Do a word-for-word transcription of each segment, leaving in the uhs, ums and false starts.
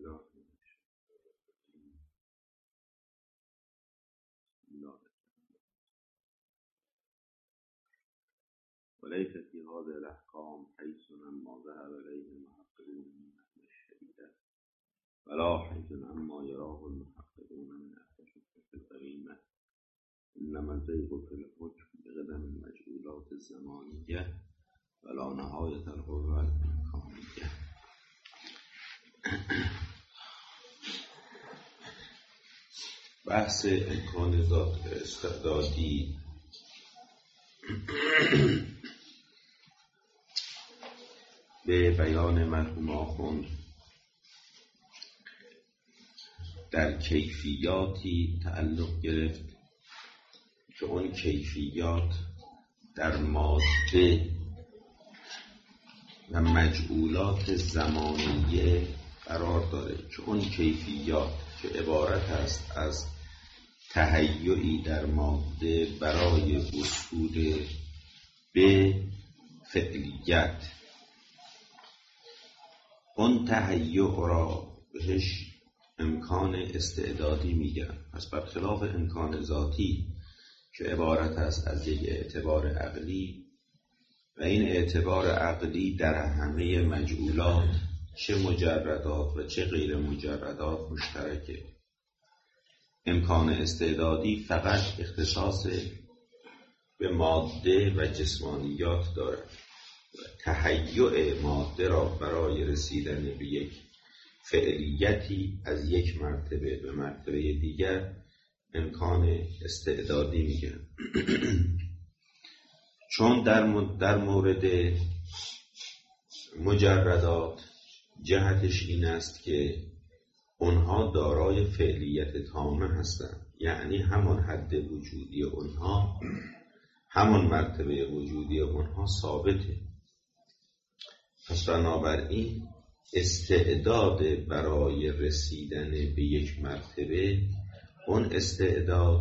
بالله من الشیطان الرجیم. بسم الله الرحمن الرحیم. وليس في هذه الأحكام حيث ما ذهب إليه المحققون من أهل الشريعة ولا حيث عما يراه المحققون من أهل الفقه القديمة، إنما الزيغ في الحكم بقدم المجهولات الزمانية ولا نهاية القوة الإمكانية. بحث امکان ذات استعدادی به بیان مرحوم آخوند در کیفیاتی تعلق گرفت که اون کیفیات در ماده و مجعولات زمانیه قرار داره که اون کیفیات که عبارت است از تهیعی در ماده برای وصول به فعلیت، اون تهیع را بهش امکان استعدادی میگن. پس برخلاف امکان ذاتی که عبارت است از یک اعتبار عقلی و این اعتبار عقلی در همه مجعولات چه مجردات و چه غیر مجردات مشترکه، امکان استعدادی فقط اختصاص به ماده و جسمانیات دارد و تهیع ماده را برای رسیدن به یک فعلیتی از یک مرتبه به مرتبه دیگر امکان استعدادی میگن. چون در در مورد مجردات جهتش این است که اونها دارای فعلیت تامه هستند، یعنی همان حد وجودی اونها، همان مرتبه وجودی اونها ثابته. پس بنابراین استعداد برای رسیدن به یک مرتبه، اون استعداد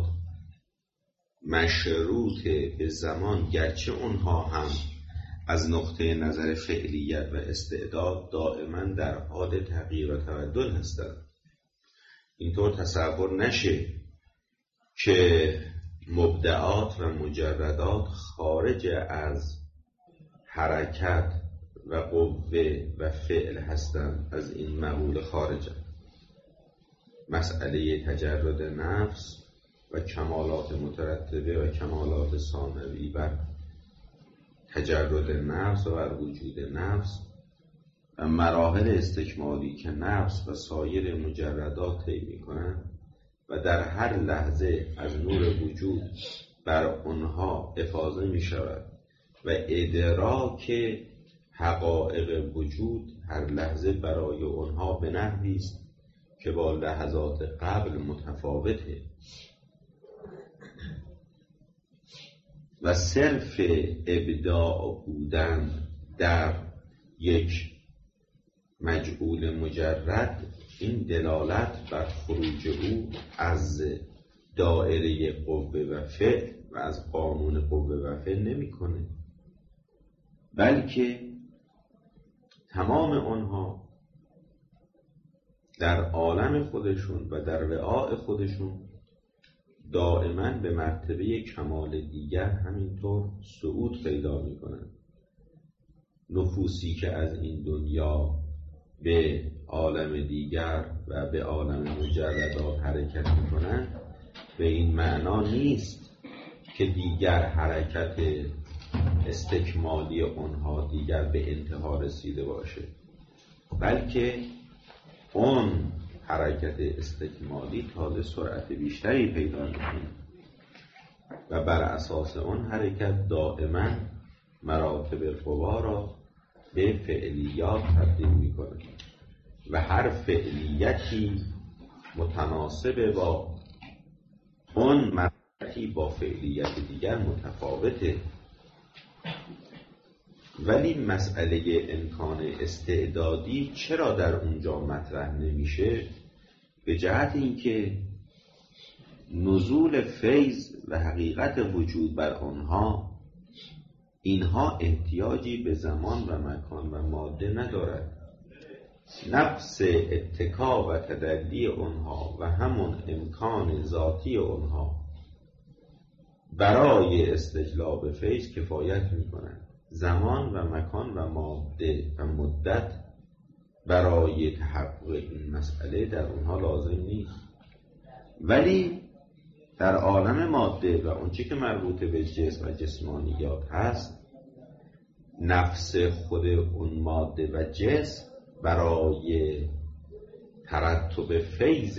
مشروط به زمان، گرچه اونها هم از نقطه نظر فعلیت و استعداد دائما در حال تغییر و تبدل هستند. اینطور تصور نشه که مبدعات و مجردات خارج از حرکت و قوه و فعل هستند، از این معقول خارجند. مسئله تجرد نفس و کمالات مترتبه و کمالات ثانوی بر تجرد نفس و بر وجود نفس و مراحل استکمالی که نفس و سایر مجردات طی می‌کنند و در هر لحظه از نور وجود بر آنها افاضه می‌شود و ادراک حقایق وجود هر لحظه برای آنها به نحوی است که با لحظات قبل متفاوته و صرف ابداع بودن در یک مجعول مجرد این دلالت بر خروج او از دائره قوه و فعل و از قانون قوه و فعل نمی کنه، بلکه تمام آنها در عالم خودشون و در وعاء خودشون دائما به مرتبه کمال دیگر همینطور صعود پیدا می کنند. نفوسی که از این دنیا به عالم دیگر و به عالم مجردات حرکت می کنند به این معنا نیست که دیگر حرکت استکمالی آنها دیگر به انتها رسیده باشه، بلکه اون حرکت استکمالی تازه سرعت بیشتری پیدا می‌کنه و بر اساس اون حرکت دائما مراتب قوا را به فعلیات تبدیل می‌کنه و هر فعلیتی متناسب با اون مرتبی با فعلیت دیگر متفاوته. ولی مسئله امکان استعدادی چرا در اونجا مطرح نمیشه؟ به جهت اینکه نزول فیض و حقیقت وجود بر آنها، اینها احتیاجی به زمان و مکان و ماده ندارد نفس اتکا و تدلی اونها و همون امکان ذاتی اونها برای استجلاب فیض کفایت میکنن. زمان و مکان و ماده و مدت برای تحقق این مسئله در اونها لازم نیست. ولی در عالم ماده و اونچه که مربوط به جسم و جسمانیات هست، نفس خود اون ماده و جسم برای ترتب فیض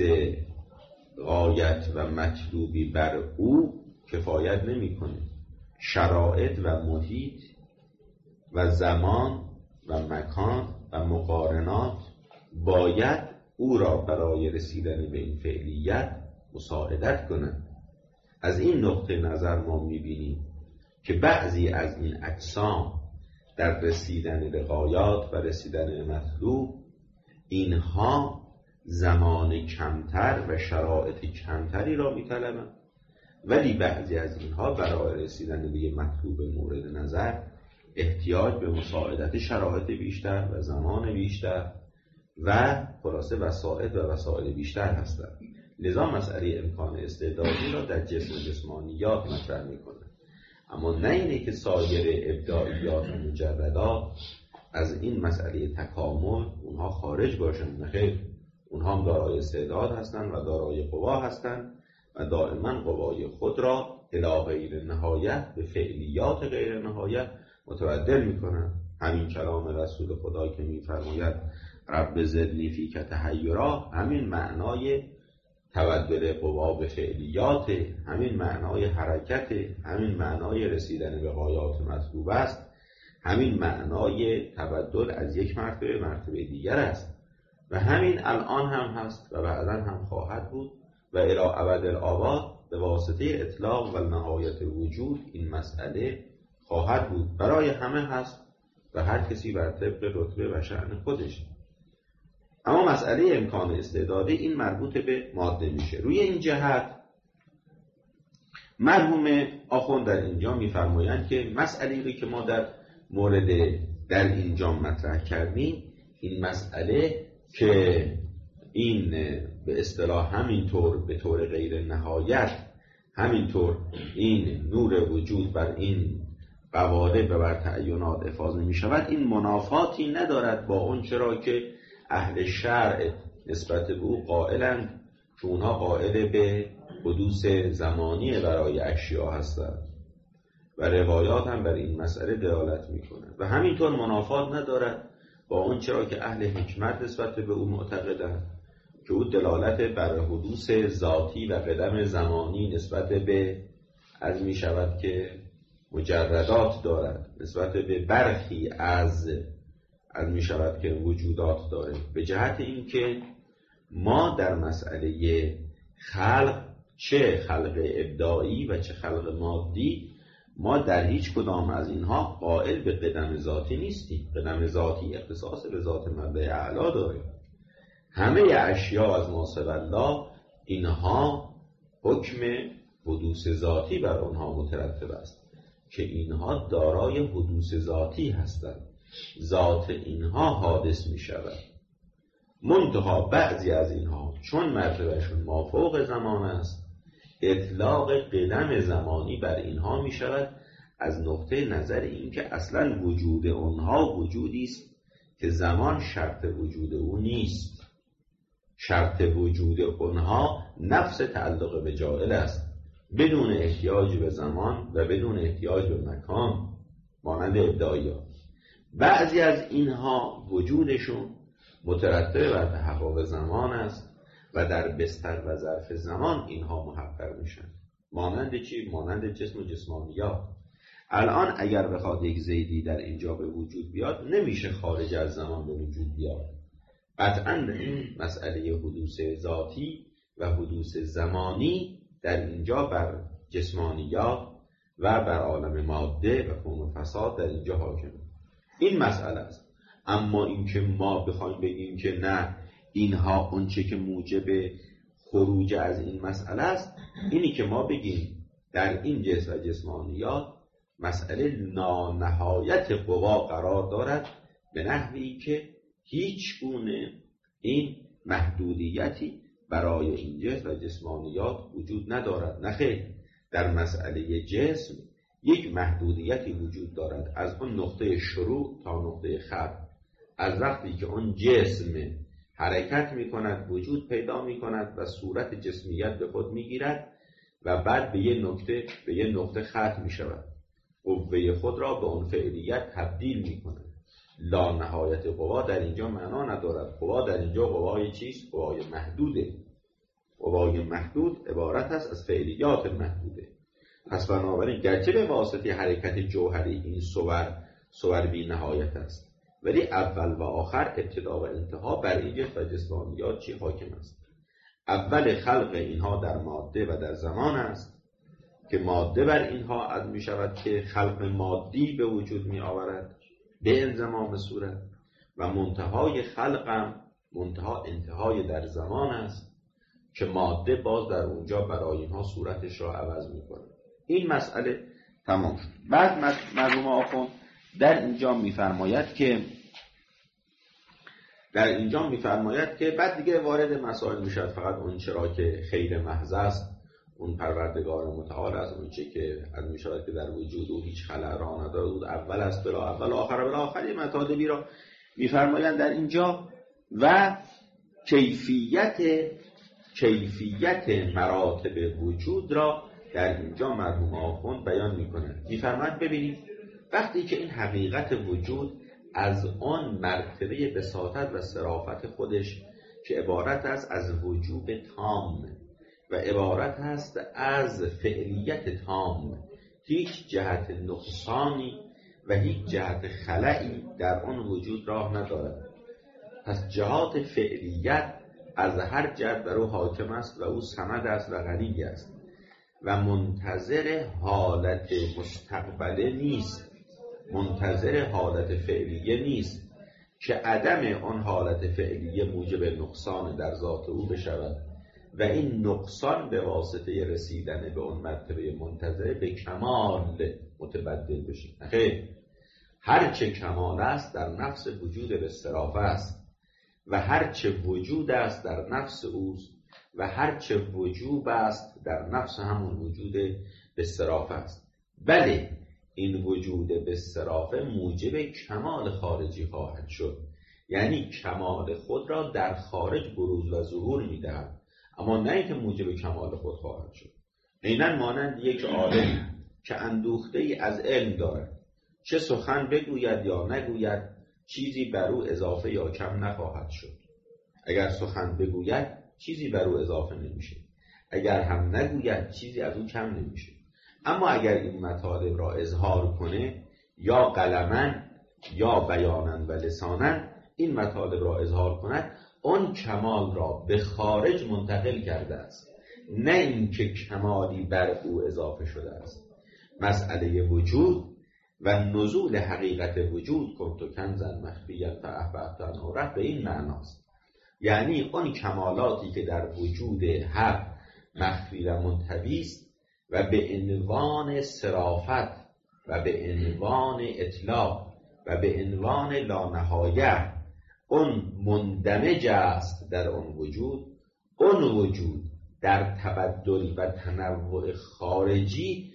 غایت و مطلوبی بر او کفایت نمی‌کنه. شرایط و محیط و زمان و مکان و مقارنات باید او را برای رسیدن به این فعلیت مساعدت کنند. از این نقطه نظر ما می‌بینیم که بعضی از این اجسام در رسیدن به غایات و رسیدن به مطلوب اینها زمان کمتر و شرایط کمتری را می‌طلبند، ولی بعضی از اینها برای رسیدن به مطلوب مورد نظر احتیاج به مساعدت شرایط بیشتر و زمان بیشتر و خلاصه وسائل و وسایل بیشتر هستند. لذا مسئله امکان استعدادی را در جسم و جسمانیات مطرح می‌کنه، اما نه اینه که سایر ابداعیات و مجردات از این مسئله تکامل اونها خارج باشند. نخیر، اونها هم دارای استعداد هستند و دارای قوا هستند و دائما قوای خود را الی غیر نهایت به فعلیات غیر نهایت متبدل میکنند. همین کلام رسول خدا که میفرماید رب زدنی فیک تحیرا، همین معنای تبدل قوا به فعلیات، همین معنای حرکت، همین معنای رسیدن به غایات مطلوب است، همین معنای تبدل از یک مرتبه به مرتبه دیگر است و همین الان هم هست و بعداً هم خواهد بود و الی ابد الآباد به واسطه اطلاق و نهایت وجود این مسئله خواهد بود. برای همه هست و هر کسی بر طبق رتبه و شأن خودش. اما مسئله امکان استعدادی این مربوط به ماده میشه. روی این جهت مرحوم آخوند در اینجا میفرمایند که مسئله رو که ما در مورد در اینجا مطرح کردیم، این مسئله که این به اصطلاح همینطور به طور غیر نهایت همینطور این نور وجود بر این قوالب و بر تعینات افاضه می شود، این منافاتی ندارد با اون چرا که اهل شرع نسبت به او قائلند که اونها قائل به حدوث زمانی برای اشیاء هستند و روایات هم بر این مسئله دلالت می کنند و همینطور منافات ندارد با اون چرا که اهل حکمت نسبت به او معتقدند که او دلالت بر حدوث ذاتی و قدم زمانی نسبت به از می شود که مجردات دارد، نسبت به برخی از از می شود که وجودات داره. به جهت این که ما در مسئله خلق، چه خلق ابداعی و چه خلق مادی، ما در هیچ کدام از اینها قائل به قدم ذاتی نیستیم. قدم ذاتی اختصاص به ذات مبدأ اعلی داره. همه اشیاء از ما سوی الله اینها حکم حدوث ذاتی بر آنها مترتب است که اینها دارای حدوث ذاتی هستند. ذات اینها حادث می شود. منتها بعضی از اینها چون مرتبهشون مافوق زمان است، اطلاق قدم زمانی بر اینها می شود از نقطه نظر این که اصلا وجود اونها وجودی است که زمان شرط وجود او نیست. شرط وجود اونها نفس تعلق به جائل است، بدون احتیاج به زمان و بدون احتیاج به مکان، مانند ابداعیات. بعضی از اینها وجودشون مترتب بر تحقق زمان است و در بستر و ظرف زمان اینها محقق میشن. مانند چی؟ مانند جسم و جسمانیات. الان اگر بخواد یک زیدی در اینجا به وجود بیاد، نمیشه خارج از زمان به وجود بیاد. قطعاً این مسئله حدوث ذاتی و حدوث زمانی در اینجا بر جسمانیات و بر عالم ماده و کون و فساد در اینجا حاکمه. این مسئله است. اما اینکه ما بخوایم بگیم که نه، اینها اونچه که موجب خروج از این مسئله است، اینی که ما بگیم در این جسم و جسمانیات مسئله نانهایت قوا قرار دارد، به نحوی که هیچ گونه این محدودیتی برای این جسم و جسمانیات وجود ندارد. نخیر، در مسئله جسم یک محدودیتی وجود دارد از اون نقطه شروع تا نقطه ختم. از وقتی که اون جسم حرکت می کند، وجود پیدا می کند و صورت جسمیت به خود می گیرد و بعد به یه نقطه به یه نقطه ختم می شود. قوه خود را به اون فعلیت تبدیل می کند. لا نهایت قوا در اینجا معنا ندارد. قوا در اینجا قوای چیست؟ قوای محدوده. قوای محدود عبارت است از فعلیات محدوده. پس بنابراین گرچه به واسطه حرکت جوهری این صور صور بی نهایت است، ولی اول و آخر، ابتدا و انتها بر این جسم و جسمانیات چی حاکم است؟ اول خلق اینها در ماده و در زمان است که ماده بر اینها عد می شود که خلق مادی به وجود می آورد به انضمام صورت، و منتهای خلقم منتها انتهای در زمان است که ماده باز در اونجا برای اینها صورتش را عوض می کنه. این مسئله تمام شد. بعد مرحوم آخوند در اینجا میفرماید که در اینجا میفرماید که بعد دیگه وارد مسائل میشد، فقط اون چرا که خیر محض است، اون پروردگار متعال است، اون چه که از میشود که در وجود او هیچ خلأ را ندارد، اول است بلا اول، آخر بلا آخر، مطالبی را میفرمایند در اینجا. و کیفیت کیفیت مراتب وجود را در اینجا مرحوم آخوند بیان میکنه. میفرماید ببینید وقتی که این حقیقت وجود از آن مرتبه بساطت و صرافت خودش که عبارت است از وجوب تام و عبارت است از فعلیت تام، هیچ جهت نقصانی و هیچ جهت خلایی در آن وجود راه ندارد. پس جهات فعلیت از هر جهت بر او حاکم است و او صمد است و غنی است و منتظر حالت مستقبله نیست، منتظر حالت فعلیه نیست که عدم آن حالت فعلیه موجب نقصان در ذات او بشود و این نقصان به واسطه رسیدن به اون مرتبه منتظر به کمال متبدل بشه. نخیر، هرچه کمال است در نفس وجود به صرافه است و هرچه وجود است در نفس اوست و هرچه وجوب است در نفس همون وجود به صرافه است. بله، این وجود به صرافه موجب کمال خارجی خواهد شد، یعنی کمال خود را در خارج بروز و ظهور می‌دهد، اما نه اینکه موجب کمال خود خواهد شد. عیناً مانند یک عالمی که اندوخته ای از علم دارد، چه سخن بگوید یا نگوید چیزی بر او اضافه یا کم نخواهد شد. اگر سخن بگوید چیزی بر او اضافه نمیشه، اگر هم نگوید چیزی از او کم نمیشه. اما اگر این مطالب را اظهار کنه، یا قلماً یا بیاناً و لساناً این مطالب را اظهار کند، اون کمال را به خارج منتقل کرده است، نه اینکه کمالی بر او اضافه شده است. مسئله وجود و نزول حقیقت وجود کنت کنزا مخفیا فاحببت ان اعرف به این معناست، یعنی اون کمالاتی که در وجود حق مخفی و منطوی است و به عنوان صرافت و به عنوان اطلاق و به عنوان لانهایه اون مندمج است در اون وجود، اون وجود در تبدل و تنوع خارجی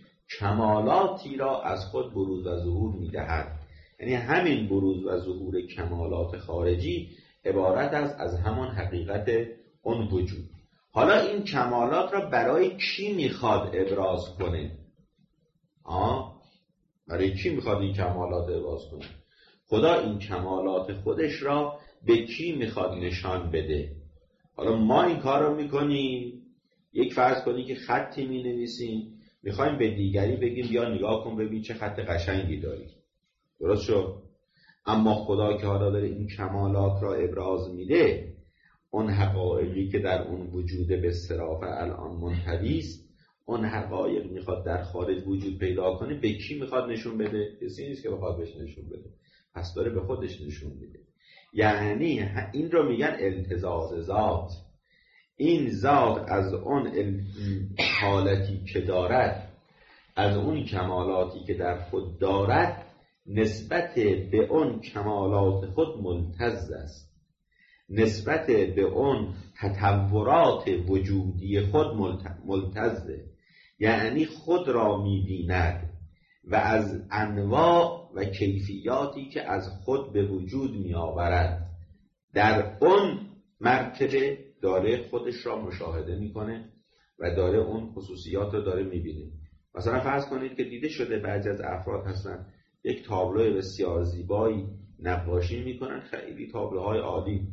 کمالاتی را از خود بروز و ظهور می‌دهد. یعنی همین بروز و ظهور کمالات خارجی عبارت است از همان حقیقت اون وجود. حالا این کمالات را برای کی میخواد ابراز کنه؟ آه؟ برای کی میخواد این کمالات ابراز کنه؟ خدا این کمالات خودش را به کی میخواد نشان بده؟ حالا ما این کار رو میکنیم، یک فرض کنی که خطی مینویسیم، میخوایم به دیگری بگیم بیا نگاه کن ببین چه خط قشنگی داری. درست شد؟ اما خدا که حالا داره این کمالات را ابراز میده، اون حقایقی که در اون وجود به صرافه الان منطوی است، اون حقایق میخواد در خارج وجود پیدا کنه، به کی میخواد نشون بده؟ کسی نیست که بخواد بهش نشون بده، پس داره به خودش نشون میده. یعنی این رو میگن التزاز ذات. این ذات از اون حالتی که دارد، از اون کمالاتی که در خود دارد، نسبت به اون کمالات خود ملتز است، نسبت به اون تطورات وجودی خود ملتزه، یعنی خود را می‌بیند و از انواع و کیفیاتی که از خود به وجود می‌آورد در اون مرتبه داره خودش را مشاهده میکنه و داره اون خصوصیات رو داره میبینه. مثلا فرض کنید که دیده شده بعضی از افراد هستن یک تابلو بسیار زیبایی نقاشی میکنن، خیلی تابلوهای عالی،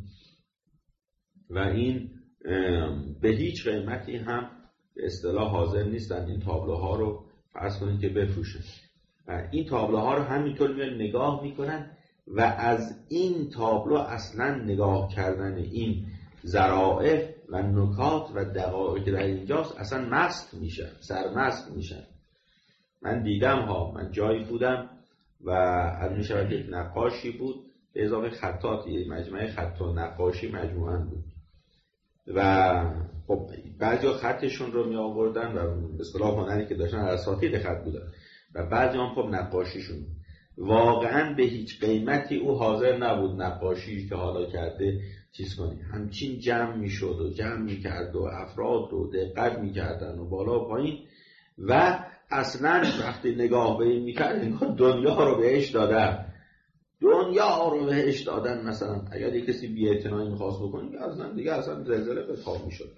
و این به هیچ قیمتی هم به اصطلاح حاضر نیستن این تابلوها رو فرض کنید که بفروشن و این تابلوها رو همینطور میان نگاه میکنن و از این تابلو اصلا نگاه کردن این ظرافت و نکات و دقایقی که در اینجاست اصلا مست میشن، سرمست میشن. من دیدم ها، من جایی بودم و از میشود یک نقاشی بود به اضافه خطاطی، مجموعه خط و نقاشی مجموعاً بود و خب بعضیا خطشون رو می آوردن و به اصطلاح هنری که داشتن اساتید خط بودن و بعضیا هم خب نقاشیشون. واقعاً به هیچ قیمتی او حاضر نبود نقاشی که حالا کرده چیز کنی، همچین جمع میشد و جمع میکرد و افراد رو دقت میکردن و بالا و پایین و اصلا وقتی نگاه به این میکرد انگار دنیا رو بهش دادن، دنیا رو بهش دادن. مثلا اگر یک کسی بی‌اعتنایی میخواست بکنه اصلا دیگه اصلا زلزله به خواب میشد.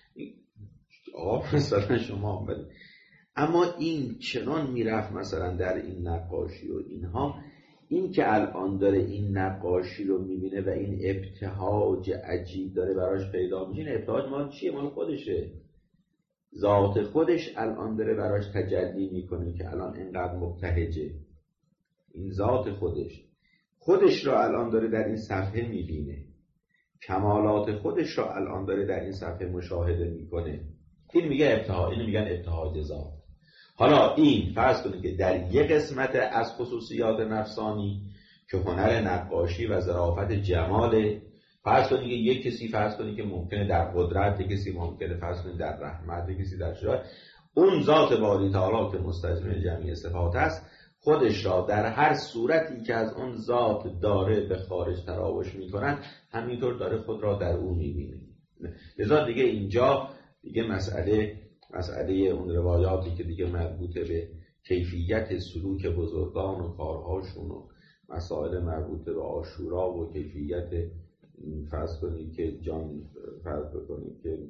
آقا مثلا شما بدید. اما این چنان میرفت مثلا در این نقاشی و اینها، این که الان داره این نقاشی رو میبینه و این ابتهاج عجیب داره براش پیدا میشه، این ابتهاج مال چیه؟ مال خودشه، ذات خودش الان داره براش تجلی میکنه که الان اینقدر مبتهجه. این ذات خودش خودش را الان داره در این صفحه میبینه، کمالات خودش را الان داره در این صفحه مشاهده میکنه. این میگه ابتهاج، این میگن ابتهاج ذات. حالا این فرض کنید که در یک قسمت از خصوصیات نفسانی که هنر نقاشی و ظرافت جمال، فرض کنید که یک کسی فرض کنید که ممکنه در قدرت، یک کسی ممکنه فرض کنید در رحمت، یک کسی در شجاعت، اون ذات باری تعالی که مستلزم جمعی صفات است خودش را در هر صورتی که از اون ذات داره به خارج تراوش میکنن همینطور داره خود را در اون میبینه. لذا دیگه اینجا دیگه مسئله مسئله اون روایاتی که دیگه مربوطه به کیفیت سلوک بزرگان و کارهاشون و مسائل مربوطه به عاشورا و کیفیت فرض کنید که جان فرض بکنید که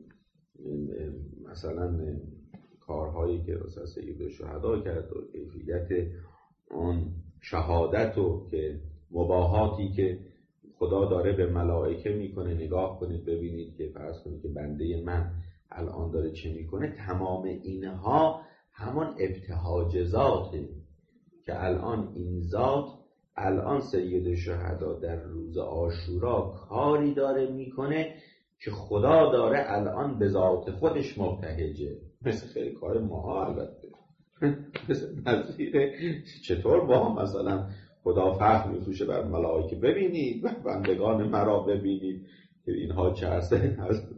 مثلا کارهایی که رسول سید شهدا کرد و کیفیت اون شهادت و که مباهاتی که خدا داره به ملائکه میکنه، نگاه کنید ببینید که فرض کنید که بنده من الان داره چه میکنه. تمام اینها همون ابتهاج ذاته که الان این ذات الان سید شهدا در روز عاشورا کاری داره میکنه که خدا داره الان به ذات خودش مبتهجه. مثل خیلی کار ماها البته مثل نظیر چطور با مثلا خدا فخر میفروشه بر ملائکه ببینید و بندگان مرا ببینید که اینها چه هستن.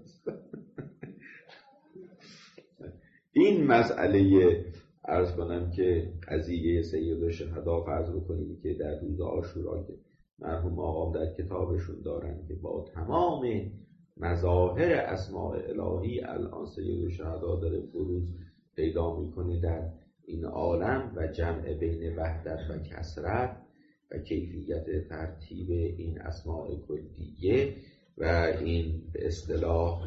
این مسئله عرض کنم که قضیه سید شهدا فرض بکنید که در روز عاشورا که مرحوم آقام در کتابشون دارن که با تمام مظاهر اسماء الهی الان سید شهدا داره بروز پیدا میکنه در این عالم و جمع بین وحدت و کثرت و کیفیت ترتیب این اسماء کلیه و این به اصطلاح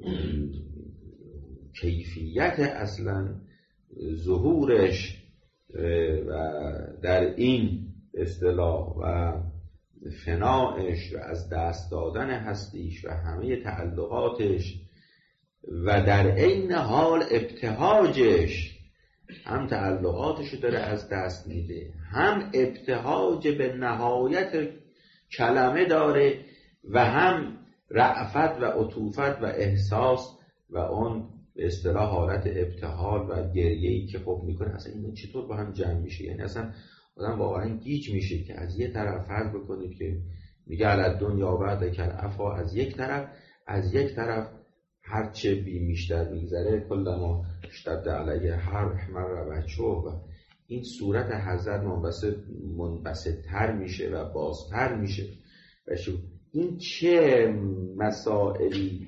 کیفیت اصلا ظهورش و در این اصطلاح و فنایش و از دست دادن هستیش و همه تعلقاتش و در عین حال ابتهاجش، هم تعلقاتش داره از دست میده هم ابتهاج به نهایت کلمه داره و هم رأفت و عطوفت و احساس و اون به اصطلاح حالت ابتهال و گریه‌ای که خب میکنه. اصلا این چطور با هم جمع میشه؟ یعنی اصلا آدم واقعا گیج میشه که از یه طرف فرض بکنید که میگه علی دنیا بعد کل عفا، از یک طرف از یک طرف هرچه بیمیشتر میگذره کل ما اشتد علیه هر احمر و بچه و این صورت حضرت منبسط منبسط تر میشه و بازتر میشه و این چه مسائلی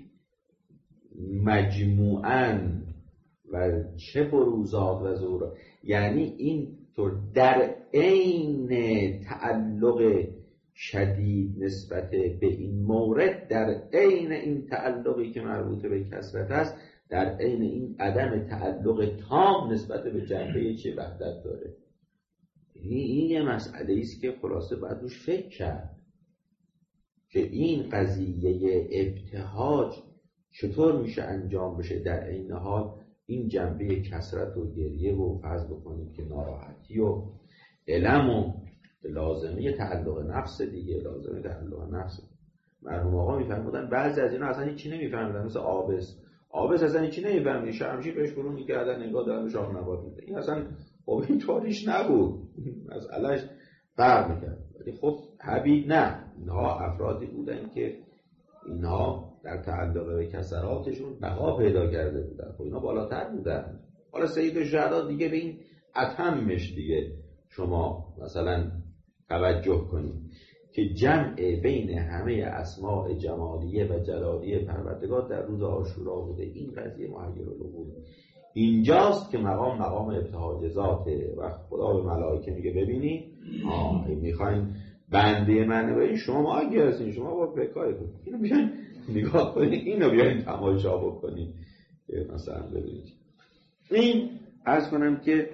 مجموعاً و چه بروزات و ظهورات، یعنی این طور در عین تعلق شدید نسبت به این مورد، در عین این تعلقی که مربوط به کثرت است، در عین این عدم تعلق تام نسبت به جنبه چه وحدت داره. یعنی این یه مسئله است که خلاصه باید روش فکر کرد که این قضیه ابتهاج چطور میشه انجام بشه در عین حال این جنبه کثرت و گریه و فرض بکنید که ناراحتی و علم و لازمه تعلق نفس دیگه، لازمه تعلق نفس. مرحوم آقا میفرمودن بعضی از اینا اصلا هیچی نمیفهمیدن، مثل آبس آبس اصلا هیچی نمیفهمید، شمشیر بهش برون میکردن نگاه دارن شاه نبات میده، این اصلا خب این طوریش نبود، مسئلهش فرق میکرد. ولی خب حبیب نه، اینها افرادی بودن که اینها در تعلق به کسراتشون بقا پیدا کرده بودن، خب اینا بالاتر بودن. حالا سید الشهدا دیگه به این اتمش دیگه شما مثلا توجه کنید که جمع بین همه اسماء جمالیه و جلالیه پروردگار در روز عاشورا بوده. این قضیه محیرالعقول اینجاست که مقام مقام ابتهاج ذاته و خدا به ملائکه میگه ببینی آه میخواین بنده من ببین شما اگه هستین شما با بکای کنید اینو بیاین نگاه کنید، اینو بیاین تماشا بکنید که مثلا ببینید. این عرض کنم که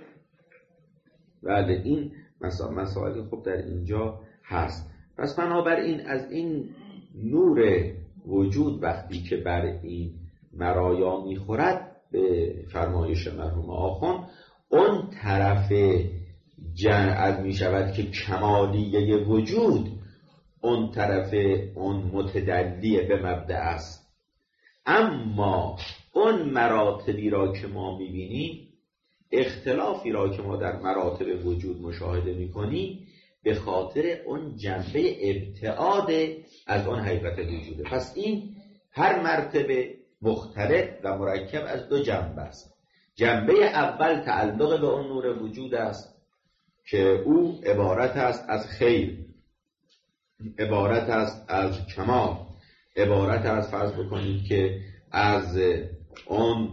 بله این مسائل خب در اینجا هست. پس بنابراین از این نور وجود وقتی که بر این مرایا میخورد به فرمایش مرحوم آخوند، اون طرف جمع می شود که کمالیه وجود، اون طرف اون متدلی به مبدأ است. اما اون مراتبی را که ما می بینیم، اختلافی را که ما در مراتب وجود مشاهده می کنیم، به خاطر اون جنبه ابتعاد از اون حقیقت وجوده. پس این هر مرتبه مختلف و مرکب از دو جنبه است. جنبه اول تعلق به اون نور وجود است که او عبارت است از خیر، عبارت است از کمال، عبارت از فرض بکنید که از اون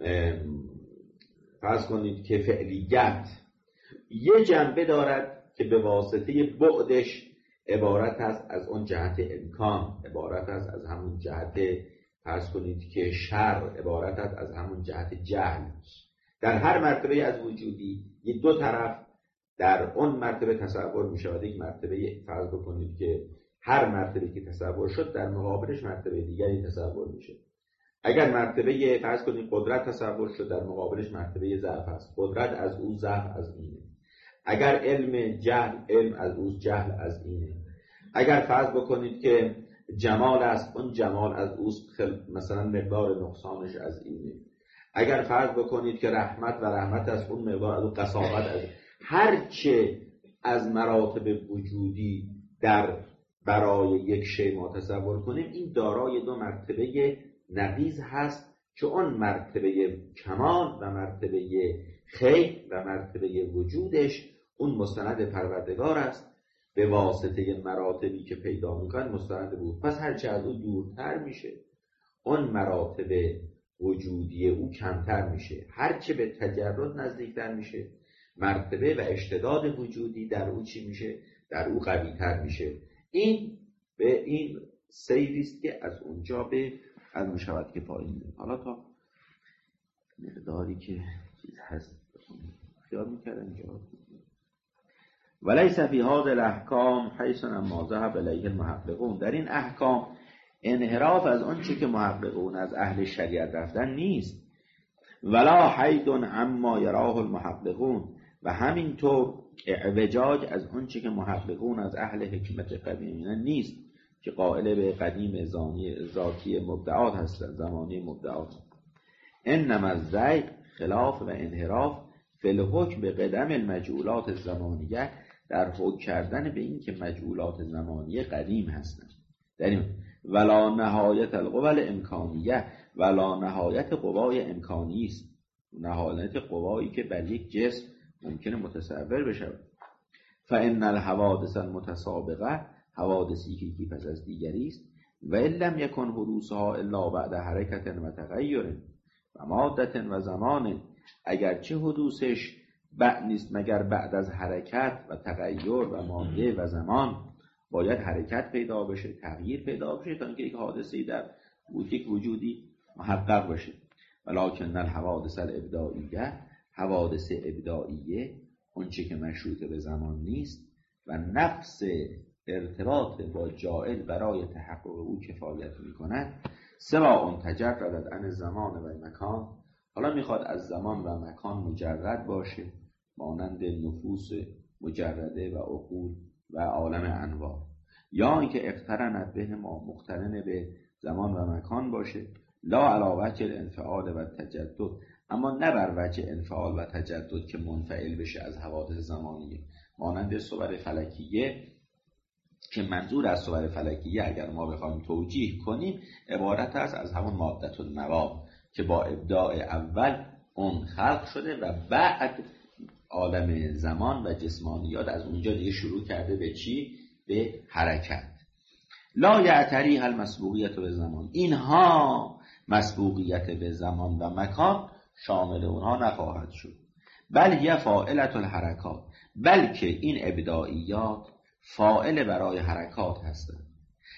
فرض کنید که فعلیت. یه جنبه دارد که به واسطه بعدش عبارت است از اون جهت امکان، عبارت است از همون جهت فرض کنید که شر، عبارت است از همون جهت جهل. در هر مرتبه از وجودی یه دو طرف در اون مرتبه تصور می شود. یک مرتبه فرض بکنید که هر مرتبه که تصور شد در مقابلش مرتبه دیگری تصور میشه. اگر مرتبه فرض کنید قدرت تصور شد در مقابلش مرتبه ضعف است، قدرت از او ضعف از اینه. اگر علم جهل، علم از او جهل از اینه. اگر فرض بکنید که جمال است، اون جمال از او مثلا مقدار نقصانش از اینه. اگر فرض بکنید که رحمت و رحمت است، اون مقدار از او قساوت از هر چه از مراتب وجودی در برای یک شی ما تصور کنیم، این دارای دو مرتبه نقیض هست که اون مرتبه کمال و مرتبه خیر و مرتبه وجودش اون مستند پروردگار است، به واسطه مراتبی که پیدا میکنه مستند بود. پس هرچه از او دورتر میشه اون مراتب وجودی او کمتر میشه، هرچه به تجرد نزدیکتر میشه مرتبه و اشتداد وجودی در او چی میشه؟ در او قویتر میشه. این به این سیری است که از اونجا به از مشاهد که پایین میده. حالا تا مقداری که چیز هست خیال میکردم اینجا ولیس فی هذه الاحکام حیث اما ذهب الیه المحققون. در این احکام انحراف از اون چی که محققون از اهل شریعت رفتن نیست. ولا حید عما یراه المحققون، و همینطور اعوجاج از اون چی که محققون از اهل حکمت قدیم نیست که قائل به قدیم ذاتی مبدعات هستند، زمانی مبدعات. انما الزیغ خلاف و انحراف فی الحکم به قدم المجعولات الزمانیه، در حکم کردن به این که مجعولات زمانیه قدیم هستند. در این ولا نهایت القوى الامکانیه، ولا نهایت قوای امکانی است، نهایت قوایی که بر یک جسم ممکنه متصور بشود. فان الحوادث المتسابقه، حوادثی که یکی پس از دیگری است، و ان لم یکن حدوثها الا بعد حرکت و تغیر و مادت و زمان، اگرچه حدوثش بعد نیست مگر بعد از حرکت و تغییر و ماده و زمان، باید حرکت پیدا بشه، تغییر پیدا بشه تا اینکه یک حادثه‌ای در یک وجودی محقق بشه. ولکن الحوادث الابداعیه، حوادث ابداعیه، اون چه که مشروط به زمان نیست و نفس ارتباط با جائل برای تحقق او کفایت میکند، سواء تجردد عن زمان و مکان، حالا میخواد از زمان و مکان مجرد باشه، مانند نفوس مجرده و عقول و عالم انواع، یا اینکه اقترنت به ما، مقترن به زمان و مکان باشه، لا علی وجه الانفعال و تجدد، اما نه بر وجه انفعال و تجدد که منفعل بشه از حوادث زمانیه، مانند صور فلکیه که منظور از صور فلکیه اگر ما بخوایم توجیه کنیم عبارت است از همون مادة النوا که با ابداع اول اون خلق شده و بعد عالم زمان و جسمانیات از اونجا دیگه شروع کرده به چی؟ به حرکت. لا یعتریها المسبوقیت به زمان، اینها مسبوقیت به زمان و مکان شامل اونها نخواهد شد. بل یه فاعلت الحرکات، بلکه این ابداعیات فاعل برای حرکات هستند.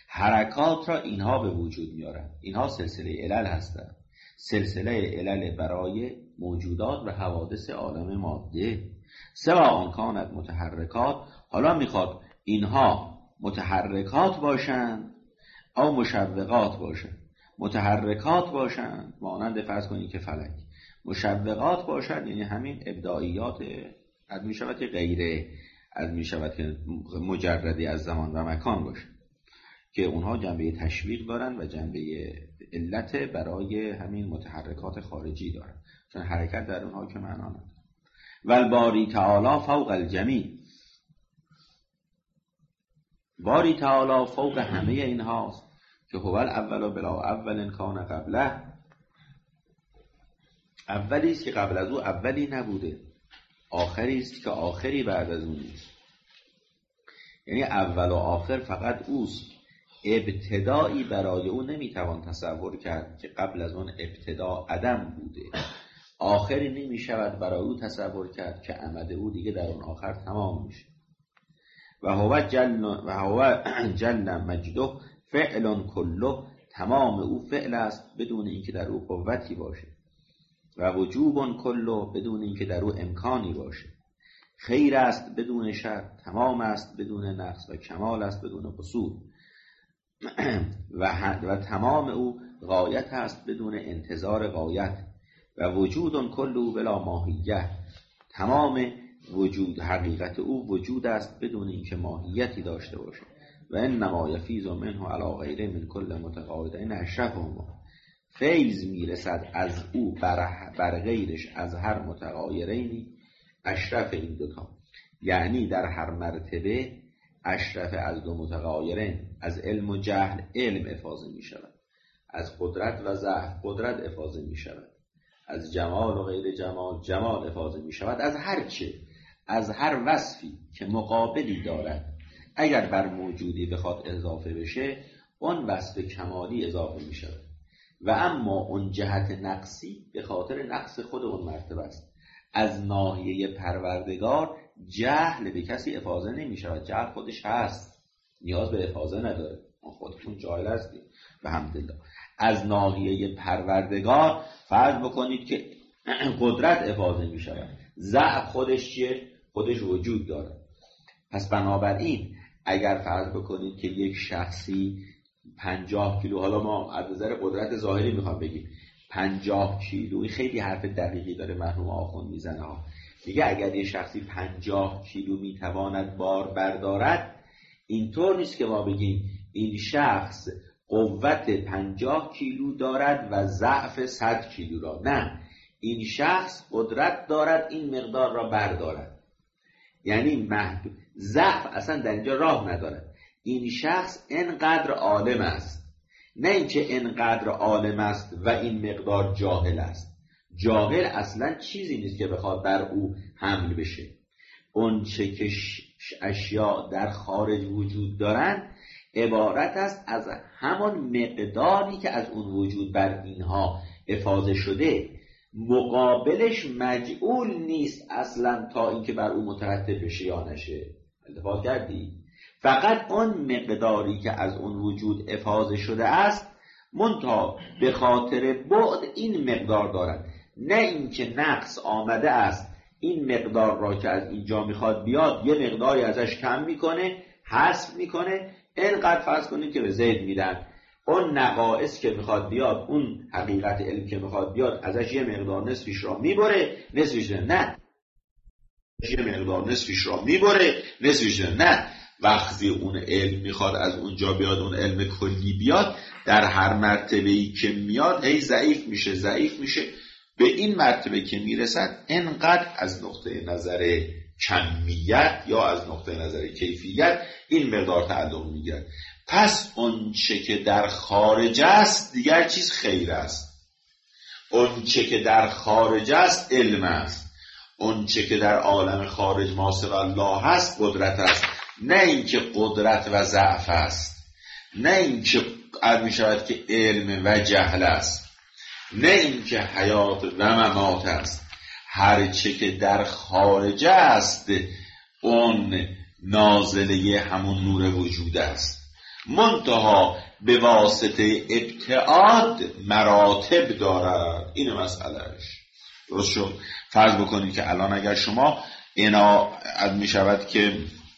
حرکات را اینها به وجود میارند، اینها سلسله علل هستند، سلسله علل برای موجودات و حوادث عالم ماده. سواء کانت متحرکات، حالا میخواد اینها متحرکات باشند او مشوقات باشند. متحرکات باشند مانند فرض کنید که فلک، مشوقات باشند یعنی همین ابداعیات از میشود که غیره، از میشود که مجردی از زمان و مکان باشند که اونها جنبه تشویق دارن و جنبه علت برای همین متحرکات خارجی دارن، چون حرکت در اونها که معنا نداره. والباری تعالی فوق الجمیع، باری تعالی فوق همه اینهاست که هو الاول بلا اول کان قبله، اولی است که قبل از او اولی نبوده، آخری است که آخری بعد از اون نیست. یعنی اول و آخر فقط اوست، ابتدایی برای او نمیتوان تصور کرد که قبل از اون ابتدا عدم بوده، آخری نمیشود برای او تصور کرد که عمد او دیگه در اون آخر تمام میشه. و هو جل و هو جل مجده فعل کله، تمام او فعل است بدون اینکه در او قوتی باشه، و وجوب کله بدون اینکه در او امکانی باشه، خیر است بدون شر، تمام است بدون نقص و کمال است بدون قصور، و, و تمام او غایت است بدون انتظار غایت، و وجود کله بلا ماهیه، تمام وجود حقیقت او وجود است بدون اینکه ماهیتی داشته باشه. و انما یفیض منه علی غیره من کل متقاعدین اشرفهما، فیض میرسد از او بر, بر غیرش از هر متغایرینی، اشرف این دوتا یعنی در هر مرتبه اشرف از دو متغایرین، از علم و جهل علم افاضه می شود، از قدرت و ضعف قدرت افاضه می شود، از جمال و غیر جمال جمال افاضه می شود، از هر چه، از هر وصفی که مقابلی دارد اگر بر موجودی بخواد اضافه بشه اون وصف کمالی اضافه می شود. و اما اون جهت نقصی به خاطر نقص خود اون مرتبه است. از ناحیه پروردگار جهل به کسی افاضه نمی شود، جهل خودش هست، نیاز به افاضه نداره، خودتون جاهل هستید به حمدالله. از ناحیه پروردگار فرض بکنید که قدرت افاضه می شود، ضعف خودش چیه؟ خودش وجود داره. پس بنابراین اگر فرض بکنید که یک شخصی پنجاه کیلو، حالا ما از نظر قدرت ظاهری میخوام بگیم پنجاه کیلو، خیلی حرف دقیقی داره مرحوم آخوند میزنه ها، میگه اگر یه شخصی پنجاه کیلو میتواند بار بردارد، اینطور نیست که ما بگیم این شخص قوت پنجاه کیلو دارد و ضعف صد کیلو را، نه، این شخص قدرت دارد این مقدار را بردارد، یعنی محدود، ضعف اصلا در اینجا راه ندارد. این شخص انقدر عالم است، نه اینکه انقدر عالم است و این مقدار جاهل است. جاهل اصلا چیزی نیست که بخواد بر او حمل بشه. اون چه که اشیاء در خارج وجود دارن عبارت است از همان مقداری که از اون وجود بر اینها افاضه شده، مقابلش مجعول نیست اصلا تا اینکه بر او مترتب بشه یا نشه. التفات کردی؟ فقط اون مقداری که از اون وجود افاضه شده است منتها به خاطر بعد این مقدار دارد، نه اینکه نقص آمده است این مقدار را که از اینجا میخواد بیاد یه مقداری ازش کم میکنه، حذف میکنه. اینقدر فرض کنید که به زید میدن، اون نقائص که میخواد بیاد، اون حقیقت علم که میخواد بیاد ازش یه مقدار نصفش را میبره، نصفش نه یه مقدار نصفش را میبره، نصفش نه. وقتی اون علم میخواد از اونجا بیاد، اون علم کلی بیاد، در هر مرتبه‌ای که میاد هی ضعیف میشه ضعیف میشه به این مرتبه که میرسد انقدر از نقطه نظر کمیت یا از نقطه نظر کیفیت این مقدار تعلق میگیرد. پس اون چه که در خارج است دیگر چیز خیر است، اون چه که در خارج است علم است، اون چه که در عالم خارج ما سوی الله هست قدرت است. نه اینکه قدرت و ضعف است، نه اینکه عرض می شود که علم و جهل است، نه اینکه حیات و ممات است. هر چه که در خارج است اون نازله همون نور وجود است، منتها به واسطه ابتعاد مراتب دارد. این مسئلهش درست شد. فرض بکنید که الان اگر شما اینا می شود که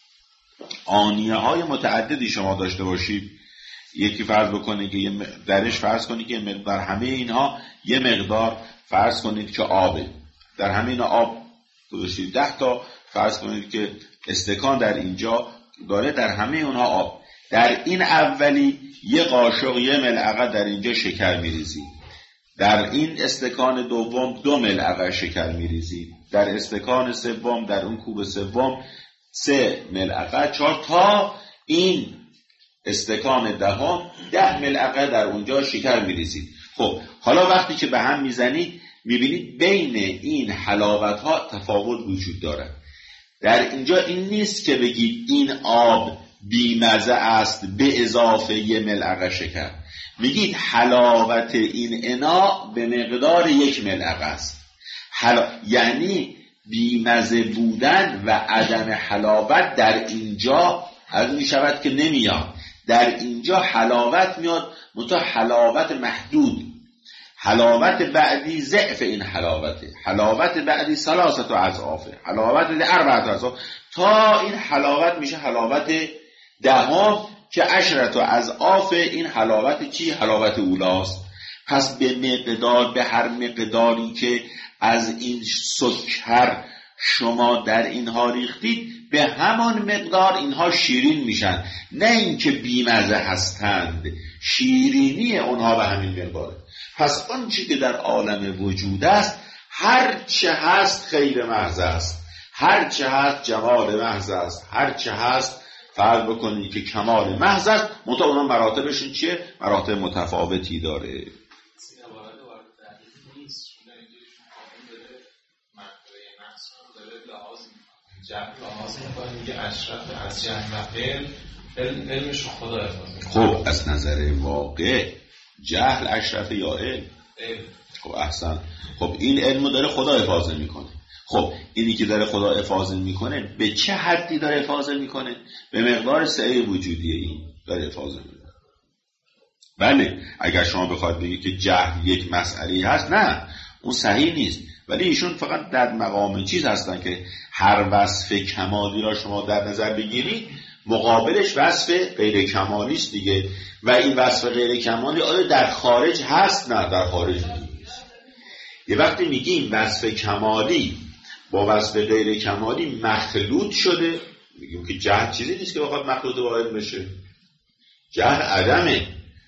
آنیه های متعددی شما داشته باشید، یکی فرض بکنید که درش فرض کنید که در همه اینها یه مقدار فرض کنید که آبه، در همه اینا آب گذاشتید ده تا، فرض کنید که استکان در اینجا داره، در همه اونها آب. در این اولی یه قاشق یه ملعقه در اینجا شکر میریزید، در این استکان دوم دو ملعقه شکر میریزید، در استکان سوم در اون کوب سوم سه ملعقه، چهار، تا این استکان دهم ده ملعقه در اونجا شکر میریزید. خب حالا وقتی که به هم میزنید میبینید بین این حلاوت ها تفاوت وجود دارد. در اینجا این نیست که بگید این آب بیمزه است به اضافه یه ملعقه شکر، میگید حلاوت این انا به مقدار یک ملعقه است. حلا... یعنی بیمزه بودن و عدم حلاوت در اینجا از می شود که نمیاد، در اینجا حلاوت میاد، منتها حلاوت محدود. حلاوت بعدی ضعف این حلاوته، حلاوت بعدی ثلاثه اضعافه، حلاوت اربعه اضعاف، تا این حلاوت میشه حلاوت دهم که عشرت اضعاف این حلاوت چی؟ حلاوت اولاست. پس به مقدار، به هر مقداری که از این سکر شما در اینها ریختید به همان مقدار اینها شیرین میشن، نه اینکه بیمزه هستند، شیرینی اونها به همین مقداره. پس اون چی که در عالم وجود است هر چه هست خیر محض است، هر چه هست جمال محض است، هر چه هست فرض بکنید که کمال محض است، منتها اونها مراتبشون چیه؟ مراتب متفاوتی داره. لحاظ میکنه میگه اشرف از جهل و علم، علم علمش خدا افاظه. خب از نظر واقع جهل اشرف یا علم؟ علم. خب احسن. خب این علمو داره خدا افاظه میکنه. خب اینی که داره خدا افاظه میکنه به چه حدی داره افاظه میکنه؟ به مقدار سعی وجودی این داره افاظه میکنه. بله اگر شما بخواید بگید که جهل یک مسئله هست، نه اون صحیح نیست، ولی ایشون فقط در مقام چیز هستن که هر وصف کمالی را شما در نظر بگیرید مقابلش وصف غیر کمالی است دیگه. و این وصف غیر کمالی آیا در خارج هست؟ نه در خارج نیست. یه وقتی میگیم وصف کمالی با وصف غیر کمالی مخلوط شده، میگیم که جهل چیزی نیست که بخواد مخلوط واحد بشه، جهل عدمه.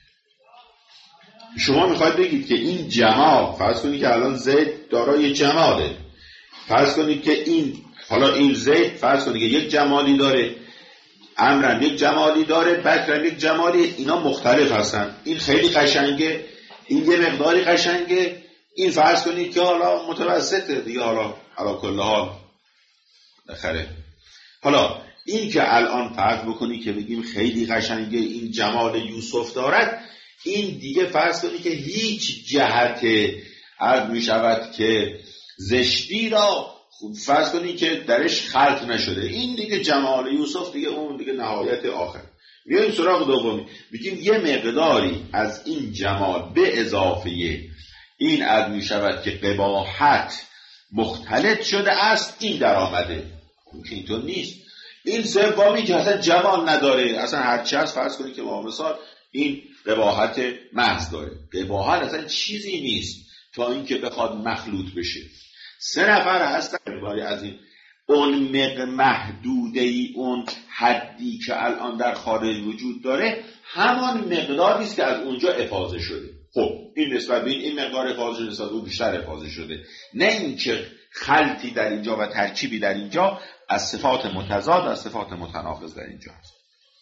شما میخواید بگید که این جمال، فرض کنید که الان زید دارای جماله، فرض کنید که این حالا این زید فرض کنید که یک جمالی داره، عمرم یک جمالی داره، بکرم یک جمالی، اینا مختلف هستن. این خیلی قشنگه، این یه مقداری قشنگه، این فرض کنید که حالا متوسطه دیگه، حالا علا کل حال نخره. حالا این که الان فرض بکنی که بگیم خیلی قشنگه این جمال یوسف دارد، این دیگه فرض کنی که هیچ جهت عرض می شود که زشتی را فرض کنی که درش خلط نشده، این دیگه جمال یوسف دیگه اون دیگه نهایت آخر. میایم سراغ دومی، بگیم یه مقداری از این جمال به اضافه این عرض می شود که قباحت مختلط شده است، این در آمده. اینطور نیست. این سومی که اصلا جمال نداره، اصلا هرچی هست فرض کنید که ما مثال این قباحت محض داره. قباحت اصلا چیزی نیست تا اینکه بخواد مخلوط بشه. سه نفر هستن باری از این اون محدوده ای، اون حدی که الان در خارج وجود داره همان مقداری است که از اونجا افاضه شده. خب این نسبت به این این مقدار افاضه شده، نسبت به اون بیشتر افاضه شده، نه اینکه خلطی در اینجا و ترکیبی در اینجا از صفات متضاد از صفات متناقض در اینجا هست.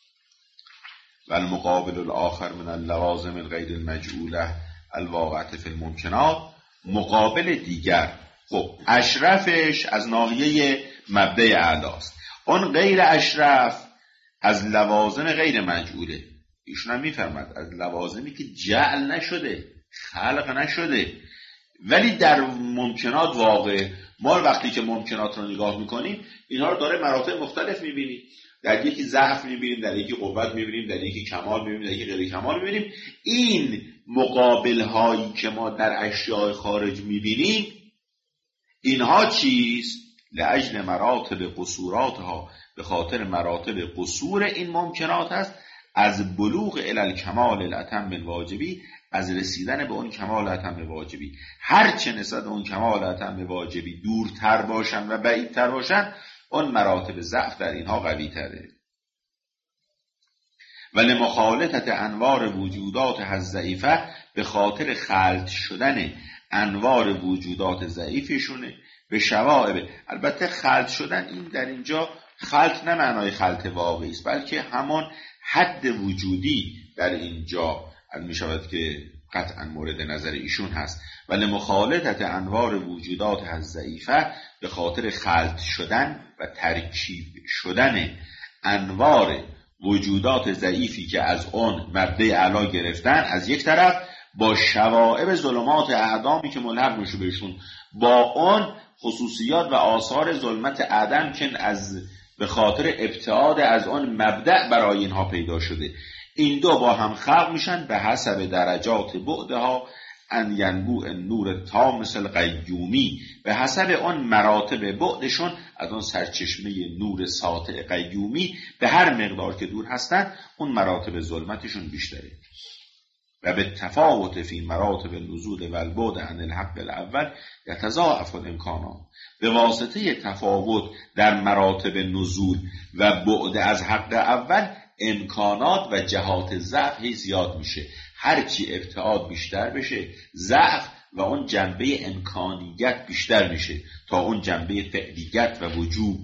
و المقابل الاخر من اللوازم الغیر المجعوله الواقعه فی الممکنات، مقابل دیگر خب اشرفش از ناحیه مبدأ اعلاست، اون غیر اشرف از لوازم غیر مجعوله. ایشون هم میفرمد از لوازمی که جعل نشده، خلق نشده، ولی در ممکنات واقع. ما وقتی که ممکنات رو نگاه میکنیم اینها رو داره مراتب مختلف میبینیم، در یکی ضعف میبینیم، در یکی قوت میبینیم، در یکی کمال میبینیم، در یکی غیر کمال میبینیم. این مقابل هایی که ما در اشیاء خارج میبینیم اینها چیست؟ لأجل مراتب قصوراتها، به خاطر مراتب قصور این ممکنات هست، از بلوغ الی الکمال الاتم الواجبی، از رسیدن به اون کمال اتم واجبی. هرچه نسبت اون کمال اتم واجبی دورتر باشن و بعیدتر باشن، اون مراتب ضعف در اینها قوی تره. ولی مخالطت انوار وجودات الضعیفه، به خاطر خلط شدن انوار وجودات ضعیفشونه به شوائب. البته خلط شدن این در اینجا خلط نه معنای خلط واقعی است، بلکه همان حد وجودی در اینجا می شود که قطعا مورد نظر ایشون هست. ولی مخالطت انوار وجودات الضعیفه، به خاطر خلط شدن و ترکیب شدن انوار وجودات ضعیفی که از اون مبدأ اعلا گرفتن از یک طرف، با شوائب ظلمات اعدامی که ملحق میشه بهشون، با اون خصوصیات و آثار ظلمت عدم که از به خاطر ابتعاد از اون مبدأ برای اینها پیدا شده، این دو با هم خلق میشن به حسب درجات بعدها ان ینبوع نور تام مثل قیومی، به حسب اون مراتب بعدشون از اون سرچشمه نور ساطع قیومی، به هر مقدار که دور هستن اون مراتب ظلمتشون بیشتره. و به تفاوت فی مراتب النزول و البعد عن الحق الاول یتضاعف الامکانات، به واسطه تفاوت در مراتب نزول و بعد از حق اول امکانات و جهات ضعف زیاد میشه. هرچی ابتعاد بیشتر بشه ضعف و اون جنبه امکانیت بیشتر میشه تا اون جنبه فعلیت و وجوب.